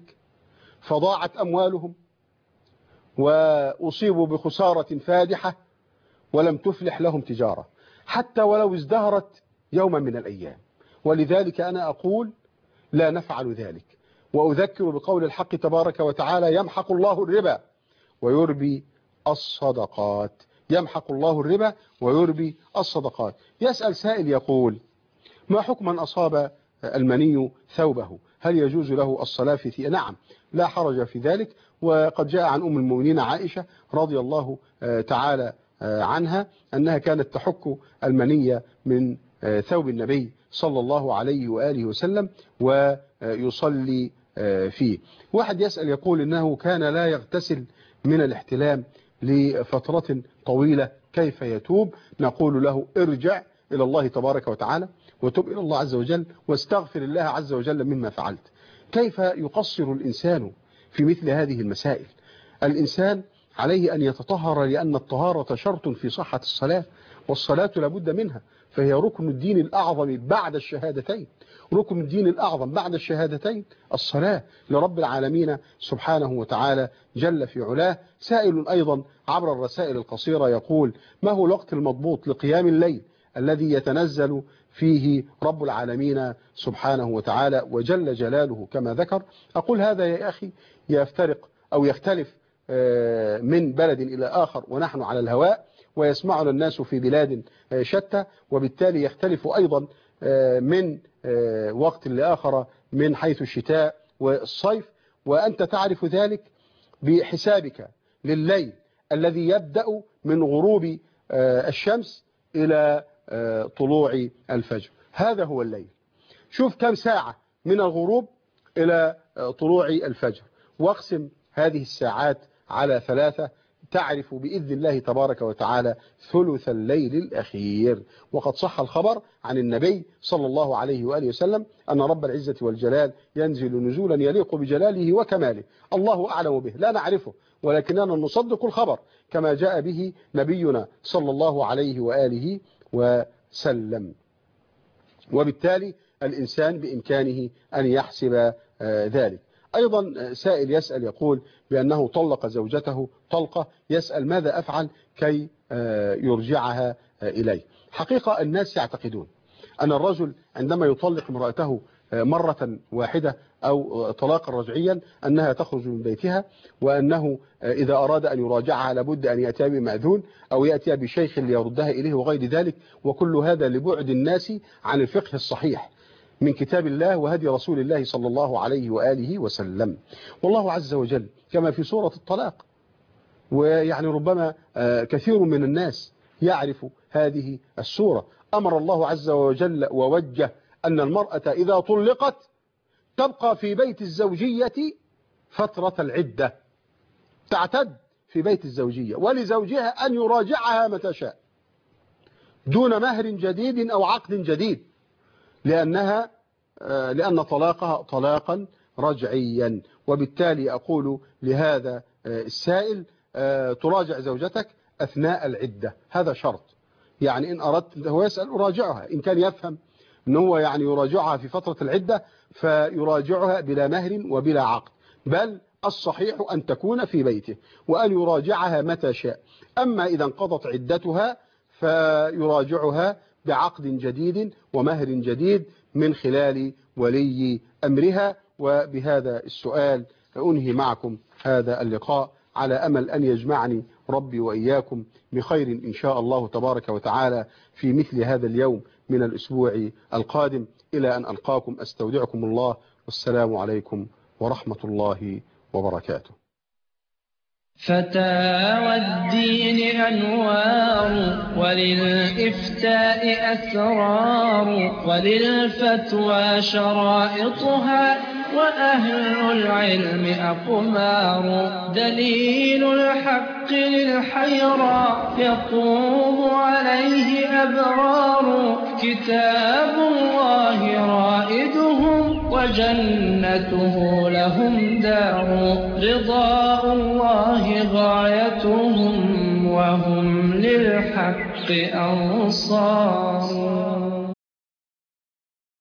فضاعت أموالهم وأصيبوا بخسارة فادحة ولم تفلح لهم تجارة حتى ولو ازدهرت يوما من الأيام. ولذلك أنا أقول لا نفعل ذلك، وأذكر بقول الحق تبارك وتعالى يمحق الله الربا ويربي الصدقات. يمحق الله الربا ويربي الصدقات. يسأل سائل يقول: ما حكم من أصاب المني ثوبه؟ هل يجوز له الصلاة في نعم، لا حرج في ذلك. وقد جاء عن أم المؤمنين عائشة رضي الله تعالى عنها أنها كانت تحك المني من ثوب النبي صلى الله عليه وآله وسلم ويصلي فيه. واحد يسأل يقول إنه كان لا يغتسل من الاحتلام لفترة طويلة، كيف يتوب؟ نقول له: ارجع إلى الله تبارك وتعالى وتوب إلى الله عز وجل واستغفر الله عز وجل مما فعلت. كيف يقصر الإنسان في مثل هذه المسائل؟ الإنسان عليه أن يتطهر، لأن الطهارة شرط في صحة الصلاة، والصلاة لابد منها، فهي ركن الدين الأعظم بعد الشهادتين. ركن الدين الأعظم بعد الشهادتين الصلاة لرب العالمين سبحانه وتعالى جل في علاه. سائل أيضا عبر الرسائل القصيرة يقول: ما هو الوقت المضبوط لقيام الليل الذي يتنزل فيه رب العالمين سبحانه وتعالى وجل جلاله كما ذكر؟ أقول هذا يا أخي يفترق أو يختلف من بلد إلى آخر، ونحن على الهواء ويسمعنا الناس في بلاد شتى، وبالتالي يختلف أيضا من وقت لآخر من حيث الشتاء والصيف. وأنت تعرف ذلك بحسابك لليل الذي يبدأ من غروب الشمس إلى طلوع الفجر. هذا هو الليل. شوف كم ساعة من الغروب إلى طلوع الفجر، واقسم هذه الساعات على 3، تعرف بإذن الله تبارك وتعالى ثلث الليل الأخير. وقد صح الخبر عن النبي صلى الله عليه وآله وسلم أن رب العزة والجلال ينزل نزولا يليق بجلاله وكماله، الله أعلم به، لا نعرفه، ولكننا نصدق الخبر كما جاء به نبينا صلى الله عليه وآله وسلم. وبالتالي الإنسان بإمكانه أن يحسب ذلك. أيضا سائل يسأل يقول بأنه طلق زوجته طلقة، يسأل ماذا أفعل كي يرجعها إليه. حقيقة الناس يعتقدون أن الرجل عندما يطلق امرأته مرة واحدة أو طلاقا رجعيا أنها تخرج من بيتها، وأنه إذا أراد أن يراجعها لابد أن يأتي بمأذون أو يأتي بشيخ ليردها إليه وغير ذلك. وكل هذا لبعد الناس عن الفقه الصحيح من كتاب الله وهدي رسول الله صلى الله عليه وآله وسلم. والله عز وجل كما في سورة الطلاق، ويعني ربما كثير من الناس يعرف هذه السورة، أمر الله عز وجل ووجه أن المرأة إذا طلقت تبقى في بيت الزوجية فترة العدة، تعتد في بيت الزوجية، ولزوجها أن يراجعها متى شاء دون مهر جديد أو عقد جديد، لأن طلاقها طلاقا رجعيا. وبالتالي أقول لهذا السائل تراجع زوجتك أثناء العدة، هذا شرط. يعني إن أردت، هو يسأل أراجعها، إن كان يفهم أنه يعني يراجعها في فترة العدة فيراجعها بلا مهر وبلا عقد، بل الصحيح أن تكون في بيته وأن يراجعها متى شاء. أما إذا انقضت عدتها فيراجعها بعقد جديد ومهر جديد من خلال ولي أمرها. وبهذا السؤال أنهي معكم هذا اللقاء، على أمل أن يجمعني ربي وإياكم بخير إن شاء الله تبارك وتعالى في مثل هذا اليوم من الأسبوع القادم. إلى أن ألقاكم أستودعكم الله، والسلام عليكم ورحمة الله وبركاته. فتاوى الدين أنوار، وللإفتاء أسرار، وللفتوى شرائطها، وأهل العلم أقمار. دليل الحق للحيرى يقوم عليه أبرار، كتاب الله رائدهم وجنته لهم دار. رضاء الله غايتهم وهم للحق أنصار.